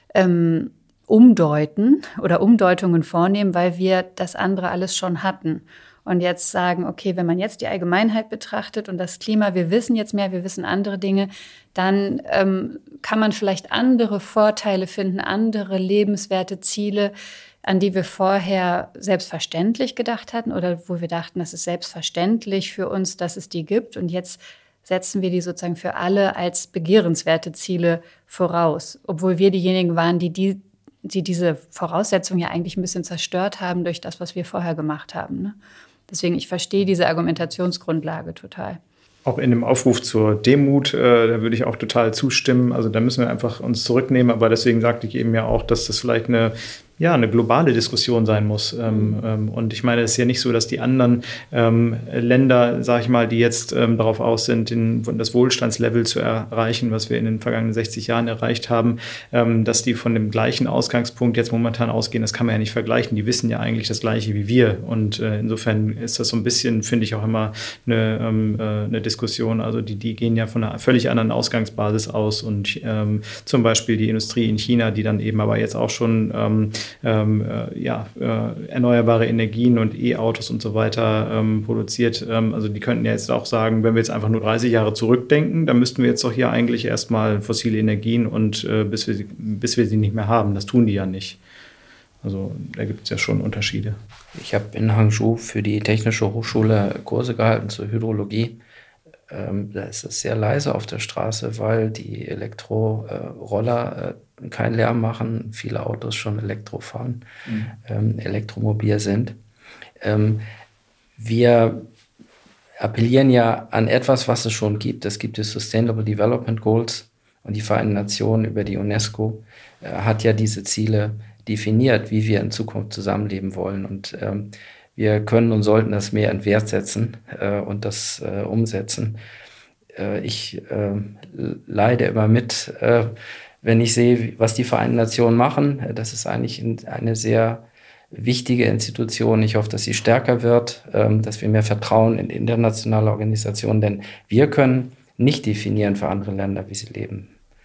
ähm, umdeuten oder Umdeutungen vornehmen, weil wir das andere alles schon hatten. Und jetzt sagen, okay, wenn man jetzt die Allgemeinheit betrachtet und das Klima, wir wissen jetzt mehr, wir wissen andere Dinge, dann ähm, kann man vielleicht andere Vorteile finden, andere lebenswerte Ziele, an die wir vorher selbstverständlich gedacht hatten oder wo wir dachten, das ist selbstverständlich für uns, dass es die gibt. Und jetzt setzen wir die sozusagen für alle als begehrenswerte Ziele voraus, obwohl wir diejenigen waren, die, die, die diese Voraussetzung ja eigentlich ein bisschen zerstört haben durch das, was wir vorher gemacht haben. Ne? Deswegen, ich verstehe diese Argumentationsgrundlage total.
Auch in dem Aufruf zur Demut, äh, da würde ich auch total zustimmen. Also da müssen wir einfach uns zurücknehmen. Aber deswegen sagte ich eben ja auch, dass das vielleicht eine ja, eine globale Diskussion sein muss. Ähm, ähm, und ich meine, es ist ja nicht so, dass die anderen ähm, Länder, sage ich mal, die jetzt ähm, darauf aus sind, den, das Wohlstandslevel zu erreichen, was wir in den vergangenen sechzig Jahren erreicht haben, ähm, dass die von dem gleichen Ausgangspunkt jetzt momentan ausgehen. Das kann man ja nicht vergleichen. Die wissen ja eigentlich das Gleiche wie wir. Und äh, insofern ist das so ein bisschen, finde ich, auch immer eine, ähm, äh, eine Diskussion. Also die, die gehen ja von einer völlig anderen Ausgangsbasis aus. Und ähm, zum Beispiel die Industrie in China, die dann eben aber jetzt auch schon ähm, Ähm, äh, ja, äh, erneuerbare Energien und E-Autos und so weiter ähm, produziert. Ähm, also die könnten ja jetzt auch sagen, wenn wir jetzt einfach nur dreißig Jahre zurückdenken, dann müssten wir jetzt doch hier eigentlich erstmal fossile Energien und äh, bis wir sie, bis wir sie nicht mehr haben. Das tun die ja nicht. Also da gibt es ja schon Unterschiede.
Ich habe in Hangzhou für die Technische Hochschule Kurse gehalten zur Hydrologie. Ähm, da ist es sehr leise auf der Straße, weil die Elektroroller äh, keinen Lärm machen, viele Autos schon Elektro fahren, mhm. ähm, elektromobil sind. Ähm, wir appellieren ja an etwas, was es schon gibt. Es gibt die Sustainable Development Goals und die Vereinten Nationen über die UNESCO äh, hat ja diese Ziele definiert, wie wir in Zukunft zusammenleben wollen. Und ähm, wir können und sollten das mehr in Wert setzen äh, und das äh, umsetzen. Äh, ich äh, leide immer mit, äh, wenn ich sehe, was die Vereinten Nationen machen. Das ist eigentlich eine sehr wichtige Institution. Ich hoffe, dass sie stärker wird, äh, dass wir mehr Vertrauen in internationale Organisationen, denn wir können nicht definieren für andere Länder, wie sie leben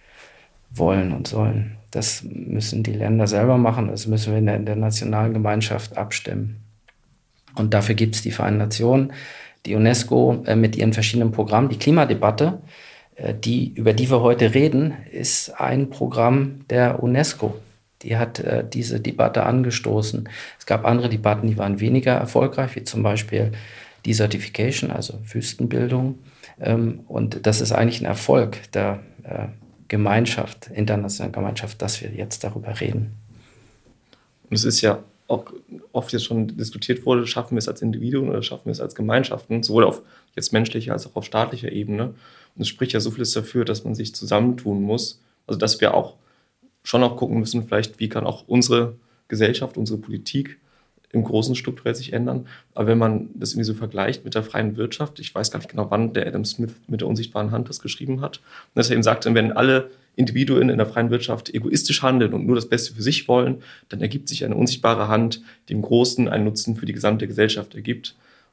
wollen und sollen. Das müssen die Länder selber machen. Das müssen wir in der internationalen Gemeinschaft abstimmen. Und dafür gibt es die Vereinten Nationen, die UNESCO äh, mit ihren verschiedenen Programmen. Die Klimadebatte, äh, die, über die wir heute reden, ist ein Programm der UNESCO. Die hat äh, diese Debatte angestoßen. Es gab andere Debatten, die waren weniger erfolgreich, wie zum Beispiel Desertification, also Wüstenbildung. Ähm, und das ist eigentlich ein Erfolg der äh, Gemeinschaft, internationalen Gemeinschaft, dass wir jetzt darüber reden.
Und es ist ja auch oft jetzt schon diskutiert wurde, schaffen wir es als Individuen oder schaffen wir es als Gemeinschaften, sowohl auf jetzt menschlicher als auch auf staatlicher Ebene. Und es spricht ja so vieles dafür, dass man sich zusammentun muss. Also dass wir auch schon auch gucken müssen, vielleicht wie kann auch unsere Gesellschaft, unsere Politik im Großen strukturell sich ändern. Aber wenn man das irgendwie so vergleicht mit der freien Wirtschaft, ich weiß gar nicht genau, wann der Adam Smith mit der unsichtbaren Hand das geschrieben hat, dass er eben sagt, wenn alle Individuen in der freien Wirtschaft egoistisch handeln und nur das Beste für sich wollen, dann ergibt sich eine unsichtbare Hand, die im Großen einen Nutzen für die gesamte Gesellschaft ergibt.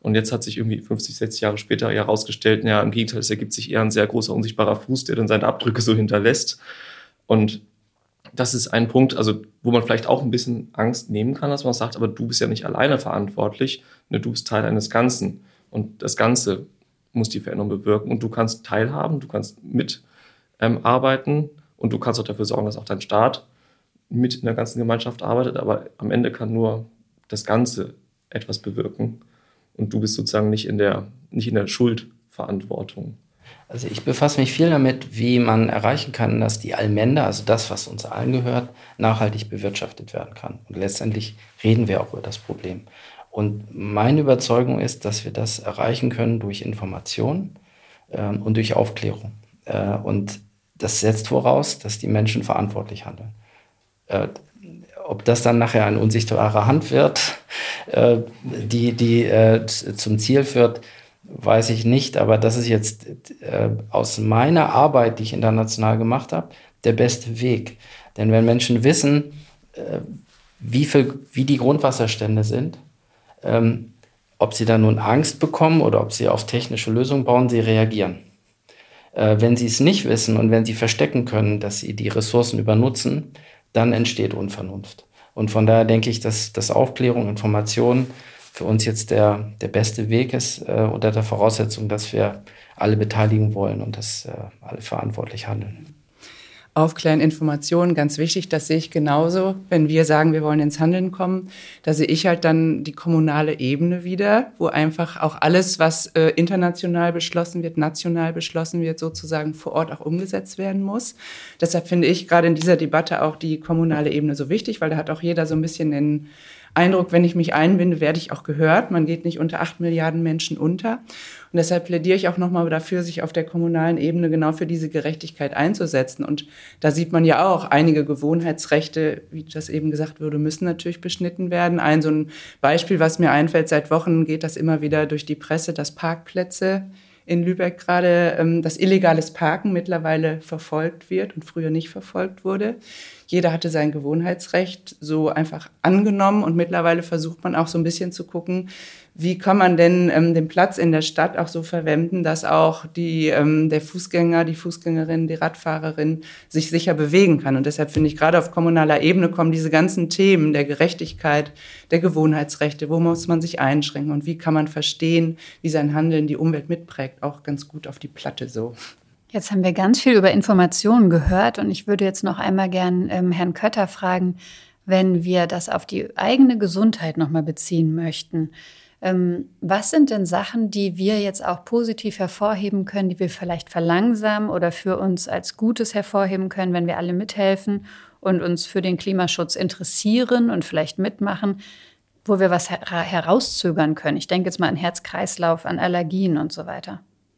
Und jetzt hat sich irgendwie fünfzig, sechzig Jahre später ja herausgestellt, ja, im Gegenteil, es ergibt sich eher ein sehr großer, unsichtbarer Fuß, der dann seine Abdrücke so hinterlässt. Und das ist ein Punkt, also wo man vielleicht auch ein bisschen Angst nehmen kann, dass man sagt, aber du bist ja nicht alleine verantwortlich, ne, du bist Teil eines Ganzen. Und das Ganze muss die Veränderung bewirken. Und du kannst teilhaben, du kannst mitarbeiten ähm, und du kannst auch dafür sorgen, dass auch dein Staat mit in der ganzen Gemeinschaft arbeitet. Aber am Ende kann nur das Ganze etwas bewirken. Und du bist sozusagen nicht in der, nicht in der Schuldverantwortung.
Also ich befasse mich viel damit, wie man erreichen kann, dass die Allmende, also das, was uns allen gehört, nachhaltig bewirtschaftet werden kann. Und letztendlich reden wir auch über das Problem. Und meine Überzeugung ist, dass wir das erreichen können durch Information äh, und durch Aufklärung. Äh, und das setzt voraus, dass die Menschen verantwortlich handeln. Äh, ob das dann nachher eine unsichtbare Hand wird, äh, die, die äh, zum Ziel führt, weiß ich nicht, aber das ist jetzt äh, aus meiner Arbeit, die ich international gemacht habe, der beste Weg. Denn wenn Menschen wissen, äh, wie, viel, wie die Grundwasserstände sind, ähm, ob sie da nun Angst bekommen oder ob sie auf technische Lösungen bauen, sie reagieren. Äh, wenn sie es nicht wissen und wenn sie verstecken können, dass sie die Ressourcen übernutzen, dann entsteht Unvernunft. Und von daher denke ich, dass, dass Aufklärung, Information für uns jetzt der, der beste Weg ist, äh, unter der Voraussetzung, dass wir alle beteiligen wollen und dass äh, alle verantwortlich handeln.
Aufklären, Informationen, ganz wichtig, das sehe ich genauso. Wenn wir sagen, wir wollen ins Handeln kommen, da sehe ich halt dann die kommunale Ebene wieder, wo einfach auch alles, was äh, international beschlossen wird, national beschlossen wird, sozusagen vor Ort auch umgesetzt werden muss. Deshalb finde ich gerade in dieser Debatte auch die kommunale Ebene so wichtig, weil da hat auch jeder so ein bisschen den Eindruck, wenn ich mich einbinde, werde ich auch gehört. Man geht nicht unter acht Milliarden Menschen unter. Und deshalb plädiere ich auch nochmal dafür, sich auf der kommunalen Ebene genau für diese Gerechtigkeit einzusetzen. Und da sieht man ja auch, einige Gewohnheitsrechte, wie das eben gesagt wurde, müssen natürlich beschnitten werden. Ein so ein Beispiel, was mir einfällt, seit Wochen geht das immer wieder durch die Presse, dass Parkplätze in Lübeck gerade, ähm, dass illegales Parken mittlerweile verfolgt wird und früher nicht verfolgt wurde. Jeder hatte sein Gewohnheitsrecht so einfach angenommen und mittlerweile versucht man auch so ein bisschen zu gucken, wie kann man denn ähm, den Platz in der Stadt auch so verwenden, dass auch die, ähm, der Fußgänger, die Fußgängerin, die Radfahrerin sich sicher bewegen kann. Und deshalb finde ich, gerade auf kommunaler Ebene kommen diese ganzen Themen der Gerechtigkeit, der Gewohnheitsrechte, wo muss man sich einschränken und wie kann man verstehen, wie sein Handeln die Umwelt mitprägt, auch ganz gut auf die Platte so.
Jetzt haben wir ganz viel über Informationen gehört und ich würde jetzt noch einmal gern ähm, Herrn Kötter fragen, wenn wir das auf die eigene Gesundheit nochmal beziehen möchten. Ähm, was sind denn Sachen, die wir jetzt auch positiv hervorheben können, die wir vielleicht verlangsamen oder für uns als Gutes hervorheben können, wenn wir alle mithelfen und uns für den Klimaschutz interessieren und vielleicht mitmachen, wo wir was her- herauszögern können? Ich denke jetzt mal an Herz-Kreislauf, an Allergien und so weiter.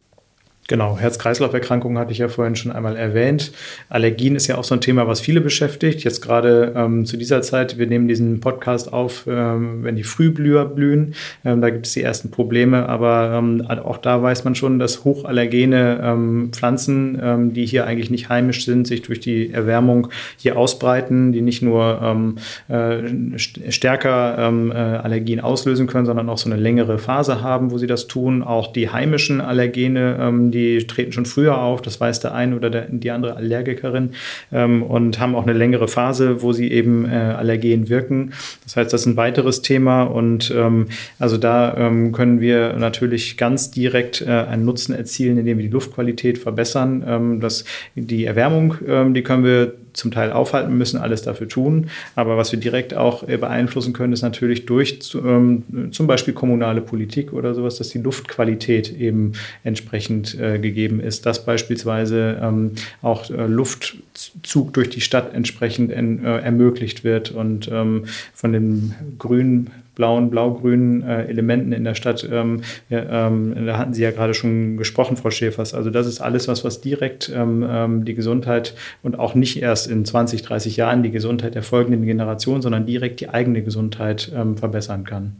Genau, Herz-Kreislauf-Erkrankungen hatte ich ja vorhin schon einmal erwähnt. Allergien ist ja auch so ein Thema, was viele beschäftigt. Jetzt gerade ähm, zu dieser Zeit, wir nehmen diesen Podcast auf, ähm, wenn die Frühblüher blühen. Ähm, da gibt es die ersten Probleme, aber ähm, auch da weiß man schon, dass hochallergene ähm, Pflanzen, ähm, die hier eigentlich nicht heimisch sind, sich durch die Erwärmung hier ausbreiten, die nicht nur ähm, äh, stärker ähm, äh, Allergien auslösen können, sondern auch so eine längere Phase haben, wo sie das tun. Auch die heimischen Allergene, ähm, die treten schon früher auf, das weiß der eine oder der, die andere Allergikerin ähm, und haben auch eine längere Phase, wo sie eben äh, Allergen wirken. Das heißt, das ist ein weiteres Thema und ähm, also da ähm, können wir natürlich ganz direkt äh, einen Nutzen erzielen, indem wir die Luftqualität verbessern. Ähm, das, die Erwärmung, ähm, die können wir zum Teil aufhalten, müssen alles dafür tun. Aber was wir direkt auch beeinflussen können, ist natürlich durch ähm, zum Beispiel kommunale Politik oder sowas, dass die Luftqualität eben entsprechend äh, gegeben ist, dass beispielsweise ähm, auch äh, Luftzug durch die Stadt entsprechend en, äh, ermöglicht wird und ähm, von den grünen blauen, blau-grünen äh, Elementen in der Stadt, ähm, ja, ähm, da hatten Sie ja gerade schon gesprochen, Frau Schäfers. Also das ist alles was, was direkt ähm, die Gesundheit und auch nicht erst in zwanzig, dreißig Jahren die Gesundheit der folgenden Generation, sondern direkt die eigene Gesundheit ähm, verbessern kann.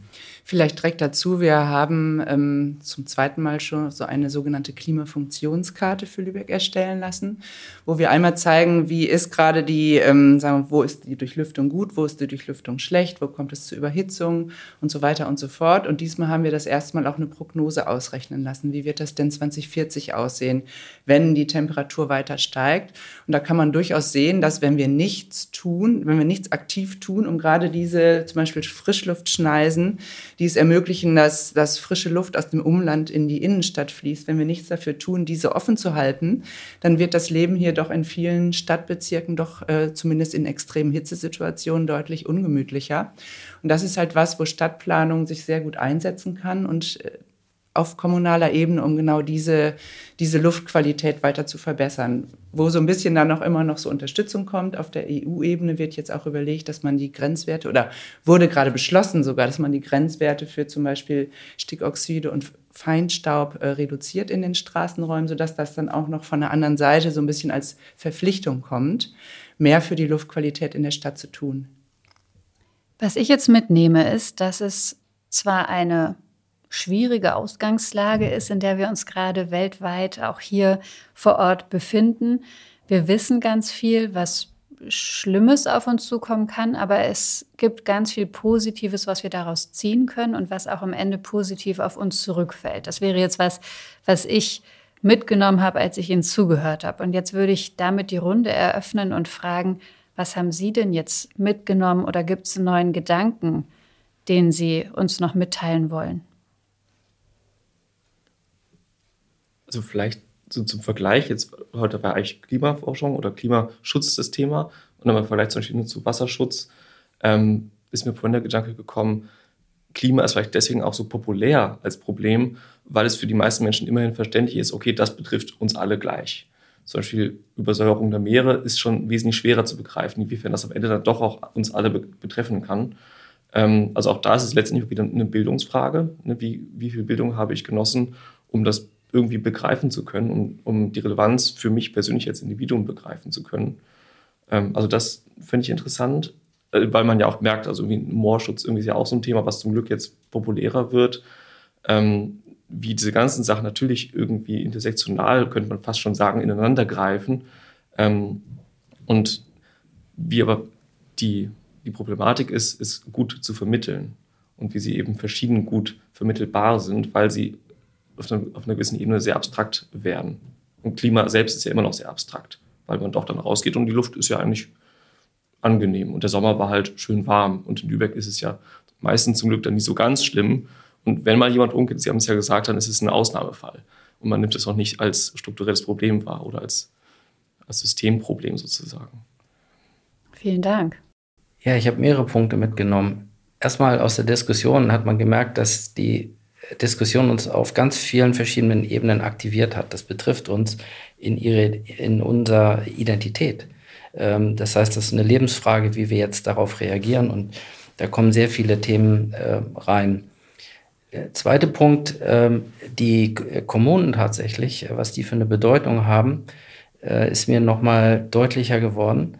Vielleicht direkt dazu, wir haben ähm, zum zweiten Mal schon so eine sogenannte Klimafunktionskarte für Lübeck erstellen lassen, wo wir einmal zeigen, wie ist gerade die, ähm, sagen wir, wo ist die Durchlüftung gut, wo ist die Durchlüftung schlecht, wo kommt es zu Überhitzung und so weiter und so fort. Und diesmal haben wir das erste Mal auch eine Prognose ausrechnen lassen. Wie wird das denn zwanzig vierzig aussehen, wenn die Temperatur weiter steigt? Und da kann man durchaus sehen, dass wenn wir nichts tun, wenn wir nichts aktiv tun, um gerade diese zum Beispiel Frischluftschneisen, die es ermöglichen, dass, dass frische Luft aus dem Umland in die Innenstadt fließt. Wenn wir nichts dafür tun, diese offen zu halten, dann wird das Leben hier doch in vielen Stadtbezirken doch äh, zumindest in extremen Hitzesituationen deutlich ungemütlicher. Und das ist halt was, wo Stadtplanung sich sehr gut einsetzen kann und äh, auf kommunaler Ebene, um genau diese, diese Luftqualität weiter zu verbessern. Wo so ein bisschen dann noch immer noch so Unterstützung kommt, auf der E U-Ebene wird jetzt auch überlegt, dass man die Grenzwerte, oder wurde gerade beschlossen sogar, dass man die Grenzwerte für zum Beispiel Stickoxide und Feinstaub äh, reduziert in den Straßenräumen, sodass das dann auch noch von der anderen Seite so ein bisschen als Verpflichtung kommt, mehr für die Luftqualität in der Stadt zu tun.
Was ich jetzt mitnehme, ist, dass es zwar eine schwierige Ausgangslage ist, in der wir uns gerade weltweit auch hier vor Ort befinden. Wir wissen ganz viel, was Schlimmes auf uns zukommen kann, aber es gibt ganz viel Positives, was wir daraus ziehen können und was auch am Ende positiv auf uns zurückfällt. Das wäre jetzt was, was ich mitgenommen habe, als ich Ihnen zugehört habe. Und jetzt würde ich damit die Runde eröffnen und fragen, was haben Sie denn jetzt mitgenommen oder gibt es einen neuen Gedanken, den Sie uns noch mitteilen wollen?
Also vielleicht so zum Vergleich, jetzt heute war eigentlich Klimaforschung oder Klimaschutz das Thema und dann im Vergleich zum Beispiel zu Wasserschutz ähm, ist mir vorhin der Gedanke gekommen, Klima ist vielleicht deswegen auch so populär als Problem, weil es für die meisten Menschen immerhin verständlich ist, okay, das betrifft uns alle gleich. Zum Beispiel Übersäuerung der Meere ist schon wesentlich schwerer zu begreifen, inwiefern das am Ende dann doch auch uns alle be- betreffen kann. Ähm, also auch da ist es letztendlich wieder eine Bildungsfrage, ne? wie, wie viel Bildung habe ich genossen, um das irgendwie begreifen zu können, um, um die Relevanz für mich persönlich als Individuum begreifen zu können. Ähm, also das finde ich interessant, äh, weil man ja auch merkt, also irgendwie Moorschutz irgendwie ist ja auch so ein Thema, was zum Glück jetzt populärer wird. Ähm, wie diese ganzen Sachen natürlich irgendwie intersektional, könnte man fast schon sagen, ineinander greifen. Ähm, und wie aber die, die Problematik ist, ist gut zu vermitteln und wie sie eben verschieden gut vermittelbar sind, weil sie auf einer, auf einer gewissen Ebene sehr abstrakt werden. Und Klima selbst ist ja immer noch sehr abstrakt, weil man doch dann rausgeht und die Luft ist ja eigentlich angenehm. Und der Sommer war halt schön warm. Und in Lübeck ist es ja meistens zum Glück dann nicht so ganz schlimm. Und wenn mal jemand umgeht, Sie haben es ja gesagt, dann ist es ein Ausnahmefall. Und man nimmt es auch nicht als strukturelles Problem wahr oder als, als Systemproblem sozusagen.
Vielen Dank.
Ja, ich habe mehrere Punkte mitgenommen. Erstmal aus der Diskussion hat man gemerkt, dass die Diskussion uns auf ganz vielen verschiedenen Ebenen aktiviert hat. Das betrifft uns in, ihre, in unserer Identität. Ähm, das heißt, das ist eine Lebensfrage, wie wir jetzt darauf reagieren. Und da kommen sehr viele Themen äh, rein. Der zweite Punkt, ähm, die Kommunen tatsächlich, was die für eine Bedeutung haben, äh, ist mir nochmal deutlicher geworden.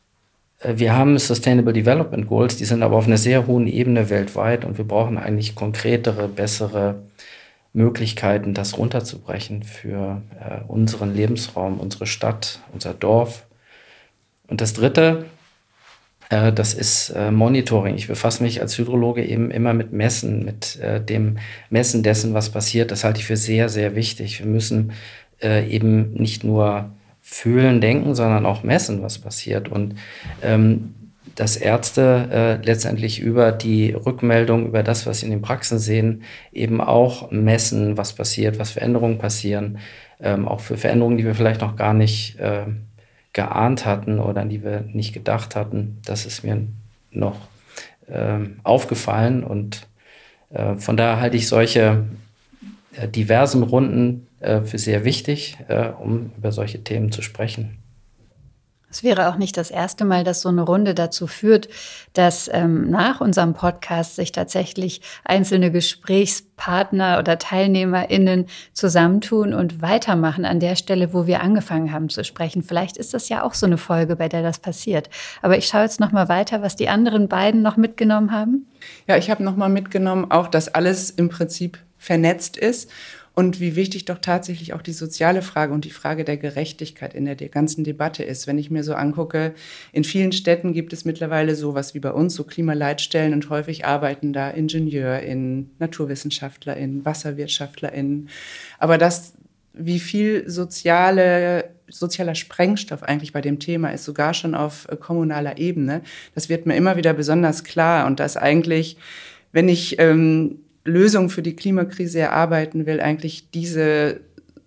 Wir haben Sustainable Development Goals, die sind aber auf einer sehr hohen Ebene weltweit und wir brauchen eigentlich konkretere, bessere Möglichkeiten, das runterzubrechen für äh, unseren Lebensraum, unsere Stadt, unser Dorf. Und das Dritte, äh, das ist äh, Monitoring. Ich befasse mich als Hydrologe eben immer mit Messen, mit äh, dem Messen dessen, was passiert. Das halte ich für sehr, sehr wichtig. Wir müssen äh, eben nicht nur fühlen, denken, sondern auch messen, was passiert. Und ähm, dass Ärzte äh, letztendlich über die Rückmeldung, über das, was sie in den Praxen sehen, eben auch messen, was passiert, was Veränderungen passieren, ähm, auch für Veränderungen, die wir vielleicht noch gar nicht äh, geahnt hatten oder an die wir nicht gedacht hatten. Das ist mir noch äh, aufgefallen und äh, von daher halte ich solche äh, diversen Runden für sehr wichtig, äh, um über solche Themen zu sprechen.
Es wäre auch nicht das erste Mal, dass so eine Runde dazu führt, dass ähm, nach unserem Podcast sich tatsächlich einzelne Gesprächspartner oder TeilnehmerInnen zusammentun und weitermachen an der Stelle, wo wir angefangen haben zu sprechen. Vielleicht ist das ja auch so eine Folge, bei der das passiert. Aber ich schaue jetzt noch mal weiter, was die anderen beiden noch mitgenommen haben.
Ja, ich habe noch mal mitgenommen, auch, dass alles im Prinzip vernetzt ist. Und wie wichtig doch tatsächlich auch die soziale Frage und die Frage der Gerechtigkeit in der ganzen Debatte ist. Wenn ich mir so angucke, in vielen Städten gibt es mittlerweile sowas wie bei uns, so Klimaleitstellen, und häufig arbeiten da IngenieurInnen, NaturwissenschaftlerInnen, WasserwirtschaftlerInnen. Aber das, wie viel soziale, sozialer Sprengstoff eigentlich bei dem Thema ist, sogar schon auf kommunaler Ebene, das wird mir immer wieder besonders klar. Und dass eigentlich, wenn ich ähm, Lösungen für die Klimakrise erarbeiten will, eigentlich diese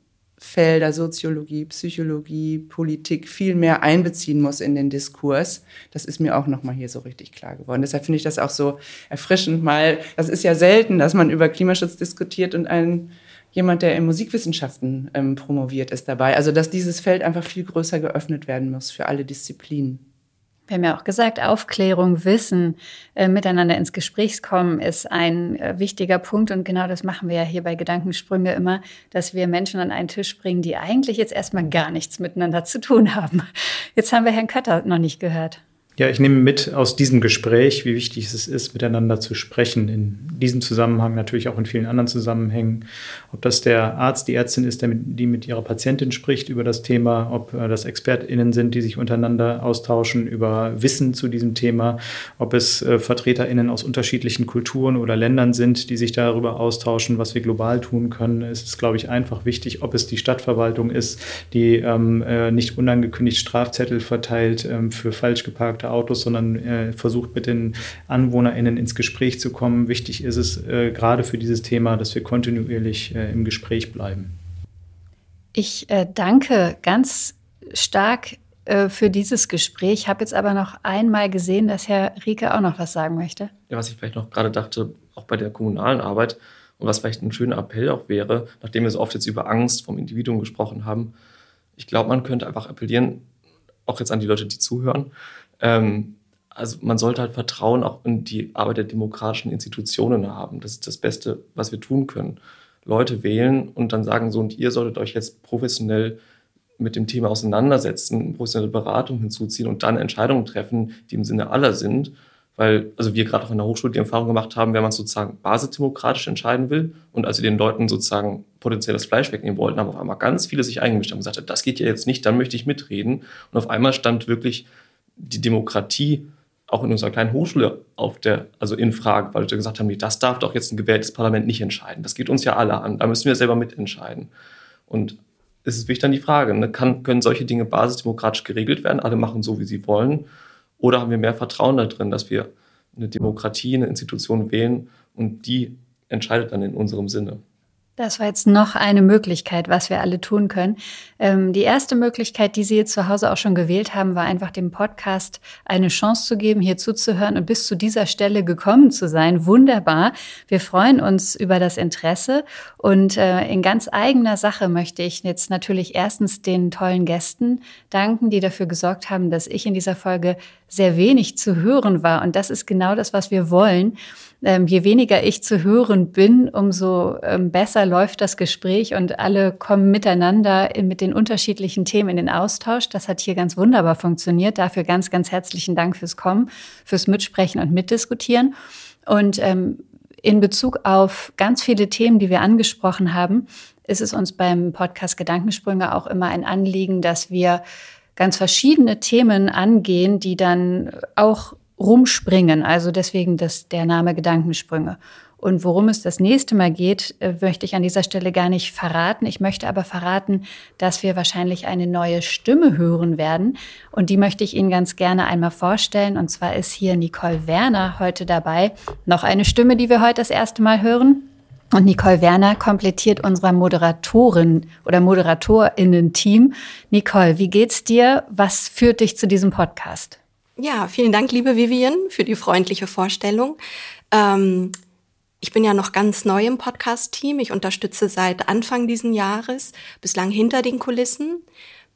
Felder Soziologie, Psychologie, Politik viel mehr einbeziehen muss in den Diskurs. Das ist mir auch nochmal hier so richtig klar geworden. Deshalb finde ich das auch so erfrischend, mal, das ist ja selten, dass man über Klimaschutz diskutiert und ein jemand, der in Musikwissenschaften ähm, promoviert, ist dabei. Also dass dieses Feld einfach viel größer geöffnet werden muss für alle Disziplinen.
Wir haben ja auch gesagt, Aufklärung, Wissen, äh, miteinander ins Gespräch kommen ist ein äh, wichtiger Punkt. Und genau das machen wir ja hier bei Gedankensprünge immer, dass wir Menschen an einen Tisch bringen, die eigentlich jetzt erstmal gar nichts miteinander zu tun haben. Jetzt haben wir Herrn Kötter noch nicht gehört.
Ja, ich nehme mit aus diesem Gespräch, wie wichtig es ist, miteinander zu sprechen. In diesem Zusammenhang, natürlich auch in vielen anderen Zusammenhängen. Ob das der Arzt, die Ärztin ist, die mit ihrer Patientin spricht über das Thema, ob das ExpertInnen sind, die sich untereinander austauschen über Wissen zu diesem Thema, ob es VertreterInnen aus unterschiedlichen Kulturen oder Ländern sind, die sich darüber austauschen, was wir global tun können. Es ist, glaube ich, einfach wichtig, ob es die Stadtverwaltung ist, die ähm, nicht unangekündigt Strafzettel verteilt ähm, für falsch geparkte Autos, sondern äh, versucht mit den AnwohnerInnen ins Gespräch zu kommen. Wichtig ist es äh, gerade für dieses Thema, dass wir kontinuierlich äh, im Gespräch bleiben.
Ich äh, danke ganz stark äh, für dieses Gespräch. Ich habe jetzt aber noch einmal gesehen, dass Herr Rieke auch noch was sagen möchte.
Ja, was ich vielleicht noch gerade dachte, auch bei der kommunalen Arbeit und was vielleicht ein schöner Appell auch wäre, nachdem wir so oft jetzt über Angst vom Individuum gesprochen haben, ich glaube, man könnte einfach appellieren, auch jetzt an die Leute, die zuhören, ähm, also man sollte halt Vertrauen auch in die Arbeit der demokratischen Institutionen haben. Das ist das Beste, was wir tun können. Leute wählen und dann sagen so, und ihr solltet euch jetzt professionell mit dem Thema auseinandersetzen, professionelle Beratung hinzuziehen und dann Entscheidungen treffen, die im Sinne aller sind. Weil, also wir gerade auch in der Hochschule die Erfahrung gemacht haben, wenn man sozusagen basisdemokratisch entscheiden will und als wir den Leuten sozusagen potenzielles Fleisch wegnehmen wollten, haben auf einmal ganz viele sich eingemischt und gesagt, das geht ja jetzt nicht, dann möchte ich mitreden. Und auf einmal stand wirklich die Demokratie auch in unserer kleinen Hochschule auf der, also in Frage, weil Leute gesagt haben, das darf doch jetzt ein gewähltes Parlament nicht entscheiden. Das geht uns ja alle an, da müssen wir selber mitentscheiden. Und es ist wichtig dann die Frage, ne, kann, können solche Dinge basisdemokratisch geregelt werden, alle machen so, wie sie wollen, oder haben wir mehr Vertrauen da drin, dass wir eine Demokratie, eine Institution wählen und die entscheidet dann in unserem Sinne.
Das war jetzt noch eine Möglichkeit, was wir alle tun können. Ähm, die erste Möglichkeit, die Sie jetzt zu Hause auch schon gewählt haben, war einfach dem Podcast eine Chance zu geben, hier zuzuhören und bis zu dieser Stelle gekommen zu sein. Wunderbar. Wir freuen uns über das Interesse und äh, in ganz eigener Sache möchte ich jetzt natürlich erstens den tollen Gästen danken, die dafür gesorgt haben, dass ich in dieser Folge sehr wenig zu hören war. Und das ist genau das, was wir wollen. Ähm, je weniger ich zu hören bin, umso ähm, besser läuft das Gespräch und alle kommen miteinander in, mit den unterschiedlichen Themen in den Austausch. Das hat hier ganz wunderbar funktioniert. Dafür ganz, ganz herzlichen Dank fürs Kommen, fürs Mitsprechen und Mitdiskutieren. Und ähm, in Bezug auf ganz viele Themen, die wir angesprochen haben, ist es uns beim Podcast Gedankensprünge auch immer ein Anliegen, dass wir ganz verschiedene Themen angehen, die dann auch rumspringen, also deswegen das, der Name Gedankensprünge. Und worum es das nächste Mal geht, äh, möchte ich an dieser Stelle gar nicht verraten. Ich möchte aber verraten, dass wir wahrscheinlich eine neue Stimme hören werden. Und die möchte ich Ihnen ganz gerne einmal vorstellen. Und zwar ist hier Nicole Werner heute dabei. Noch eine Stimme, die wir heute das erste Mal hören. Und Nicole Werner komplettiert unser Moderatorin- oder ModeratorInnen-Team. Nicole, wie geht's dir? Was führt dich zu diesem Podcast?
Ja, vielen Dank, liebe Vivian, für die freundliche Vorstellung. Ähm, ich bin ja noch ganz neu im Podcast-Team. Ich unterstütze seit Anfang diesen Jahres, bislang hinter den Kulissen.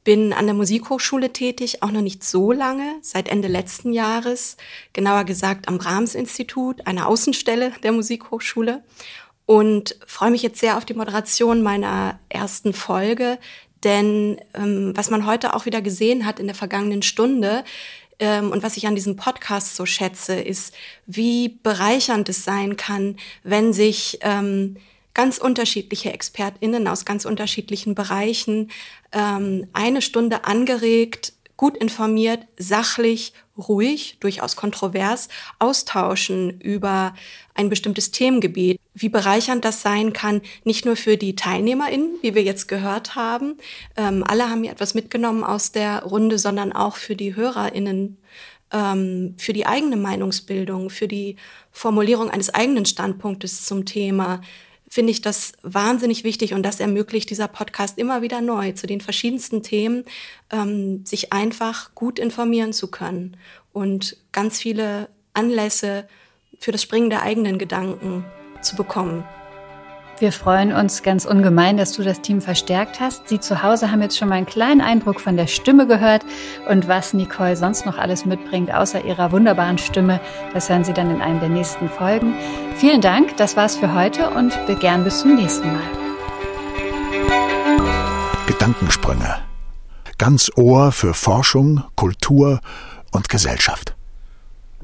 bin an der Musikhochschule tätig, auch noch nicht so lange, seit Ende letzten Jahres, genauer gesagt am Brahms-Institut, einer Außenstelle der Musikhochschule. Und freue mich jetzt sehr auf die Moderation meiner ersten Folge, denn ähm, was man heute auch wieder gesehen hat in der vergangenen Stunde ähm, und was ich an diesem Podcast so schätze, ist, wie bereichernd es sein kann, wenn sich ähm, ganz unterschiedliche ExpertInnen aus ganz unterschiedlichen Bereichen ähm, eine Stunde angeregt, gut informiert, sachlich, ruhig, durchaus kontrovers austauschen über ein bestimmtes Themengebiet. Wie bereichernd das sein kann, nicht nur für die TeilnehmerInnen, wie wir jetzt gehört haben. Ähm, alle haben hier etwas mitgenommen aus der Runde, sondern auch für die HörerInnen, ähm, für die eigene Meinungsbildung, für die Formulierung eines eigenen Standpunktes zum Thema. Finde ich das wahnsinnig wichtig und das ermöglicht dieser Podcast immer wieder neu zu den verschiedensten Themen, ähm, sich einfach gut informieren zu können und ganz viele Anlässe für das Springen der eigenen Gedanken zu bekommen.
Wir freuen uns ganz ungemein, dass du das Team verstärkt hast. Sie zu Hause haben jetzt schon mal einen kleinen Eindruck von der Stimme gehört und was Nicole sonst noch alles mitbringt, außer ihrer wunderbaren Stimme, das hören Sie dann in einer der nächsten Folgen. Vielen Dank, das war's für heute und wir gern bis zum nächsten Mal.
Gedankensprünge. Ganz Ohr für Forschung, Kultur und Gesellschaft.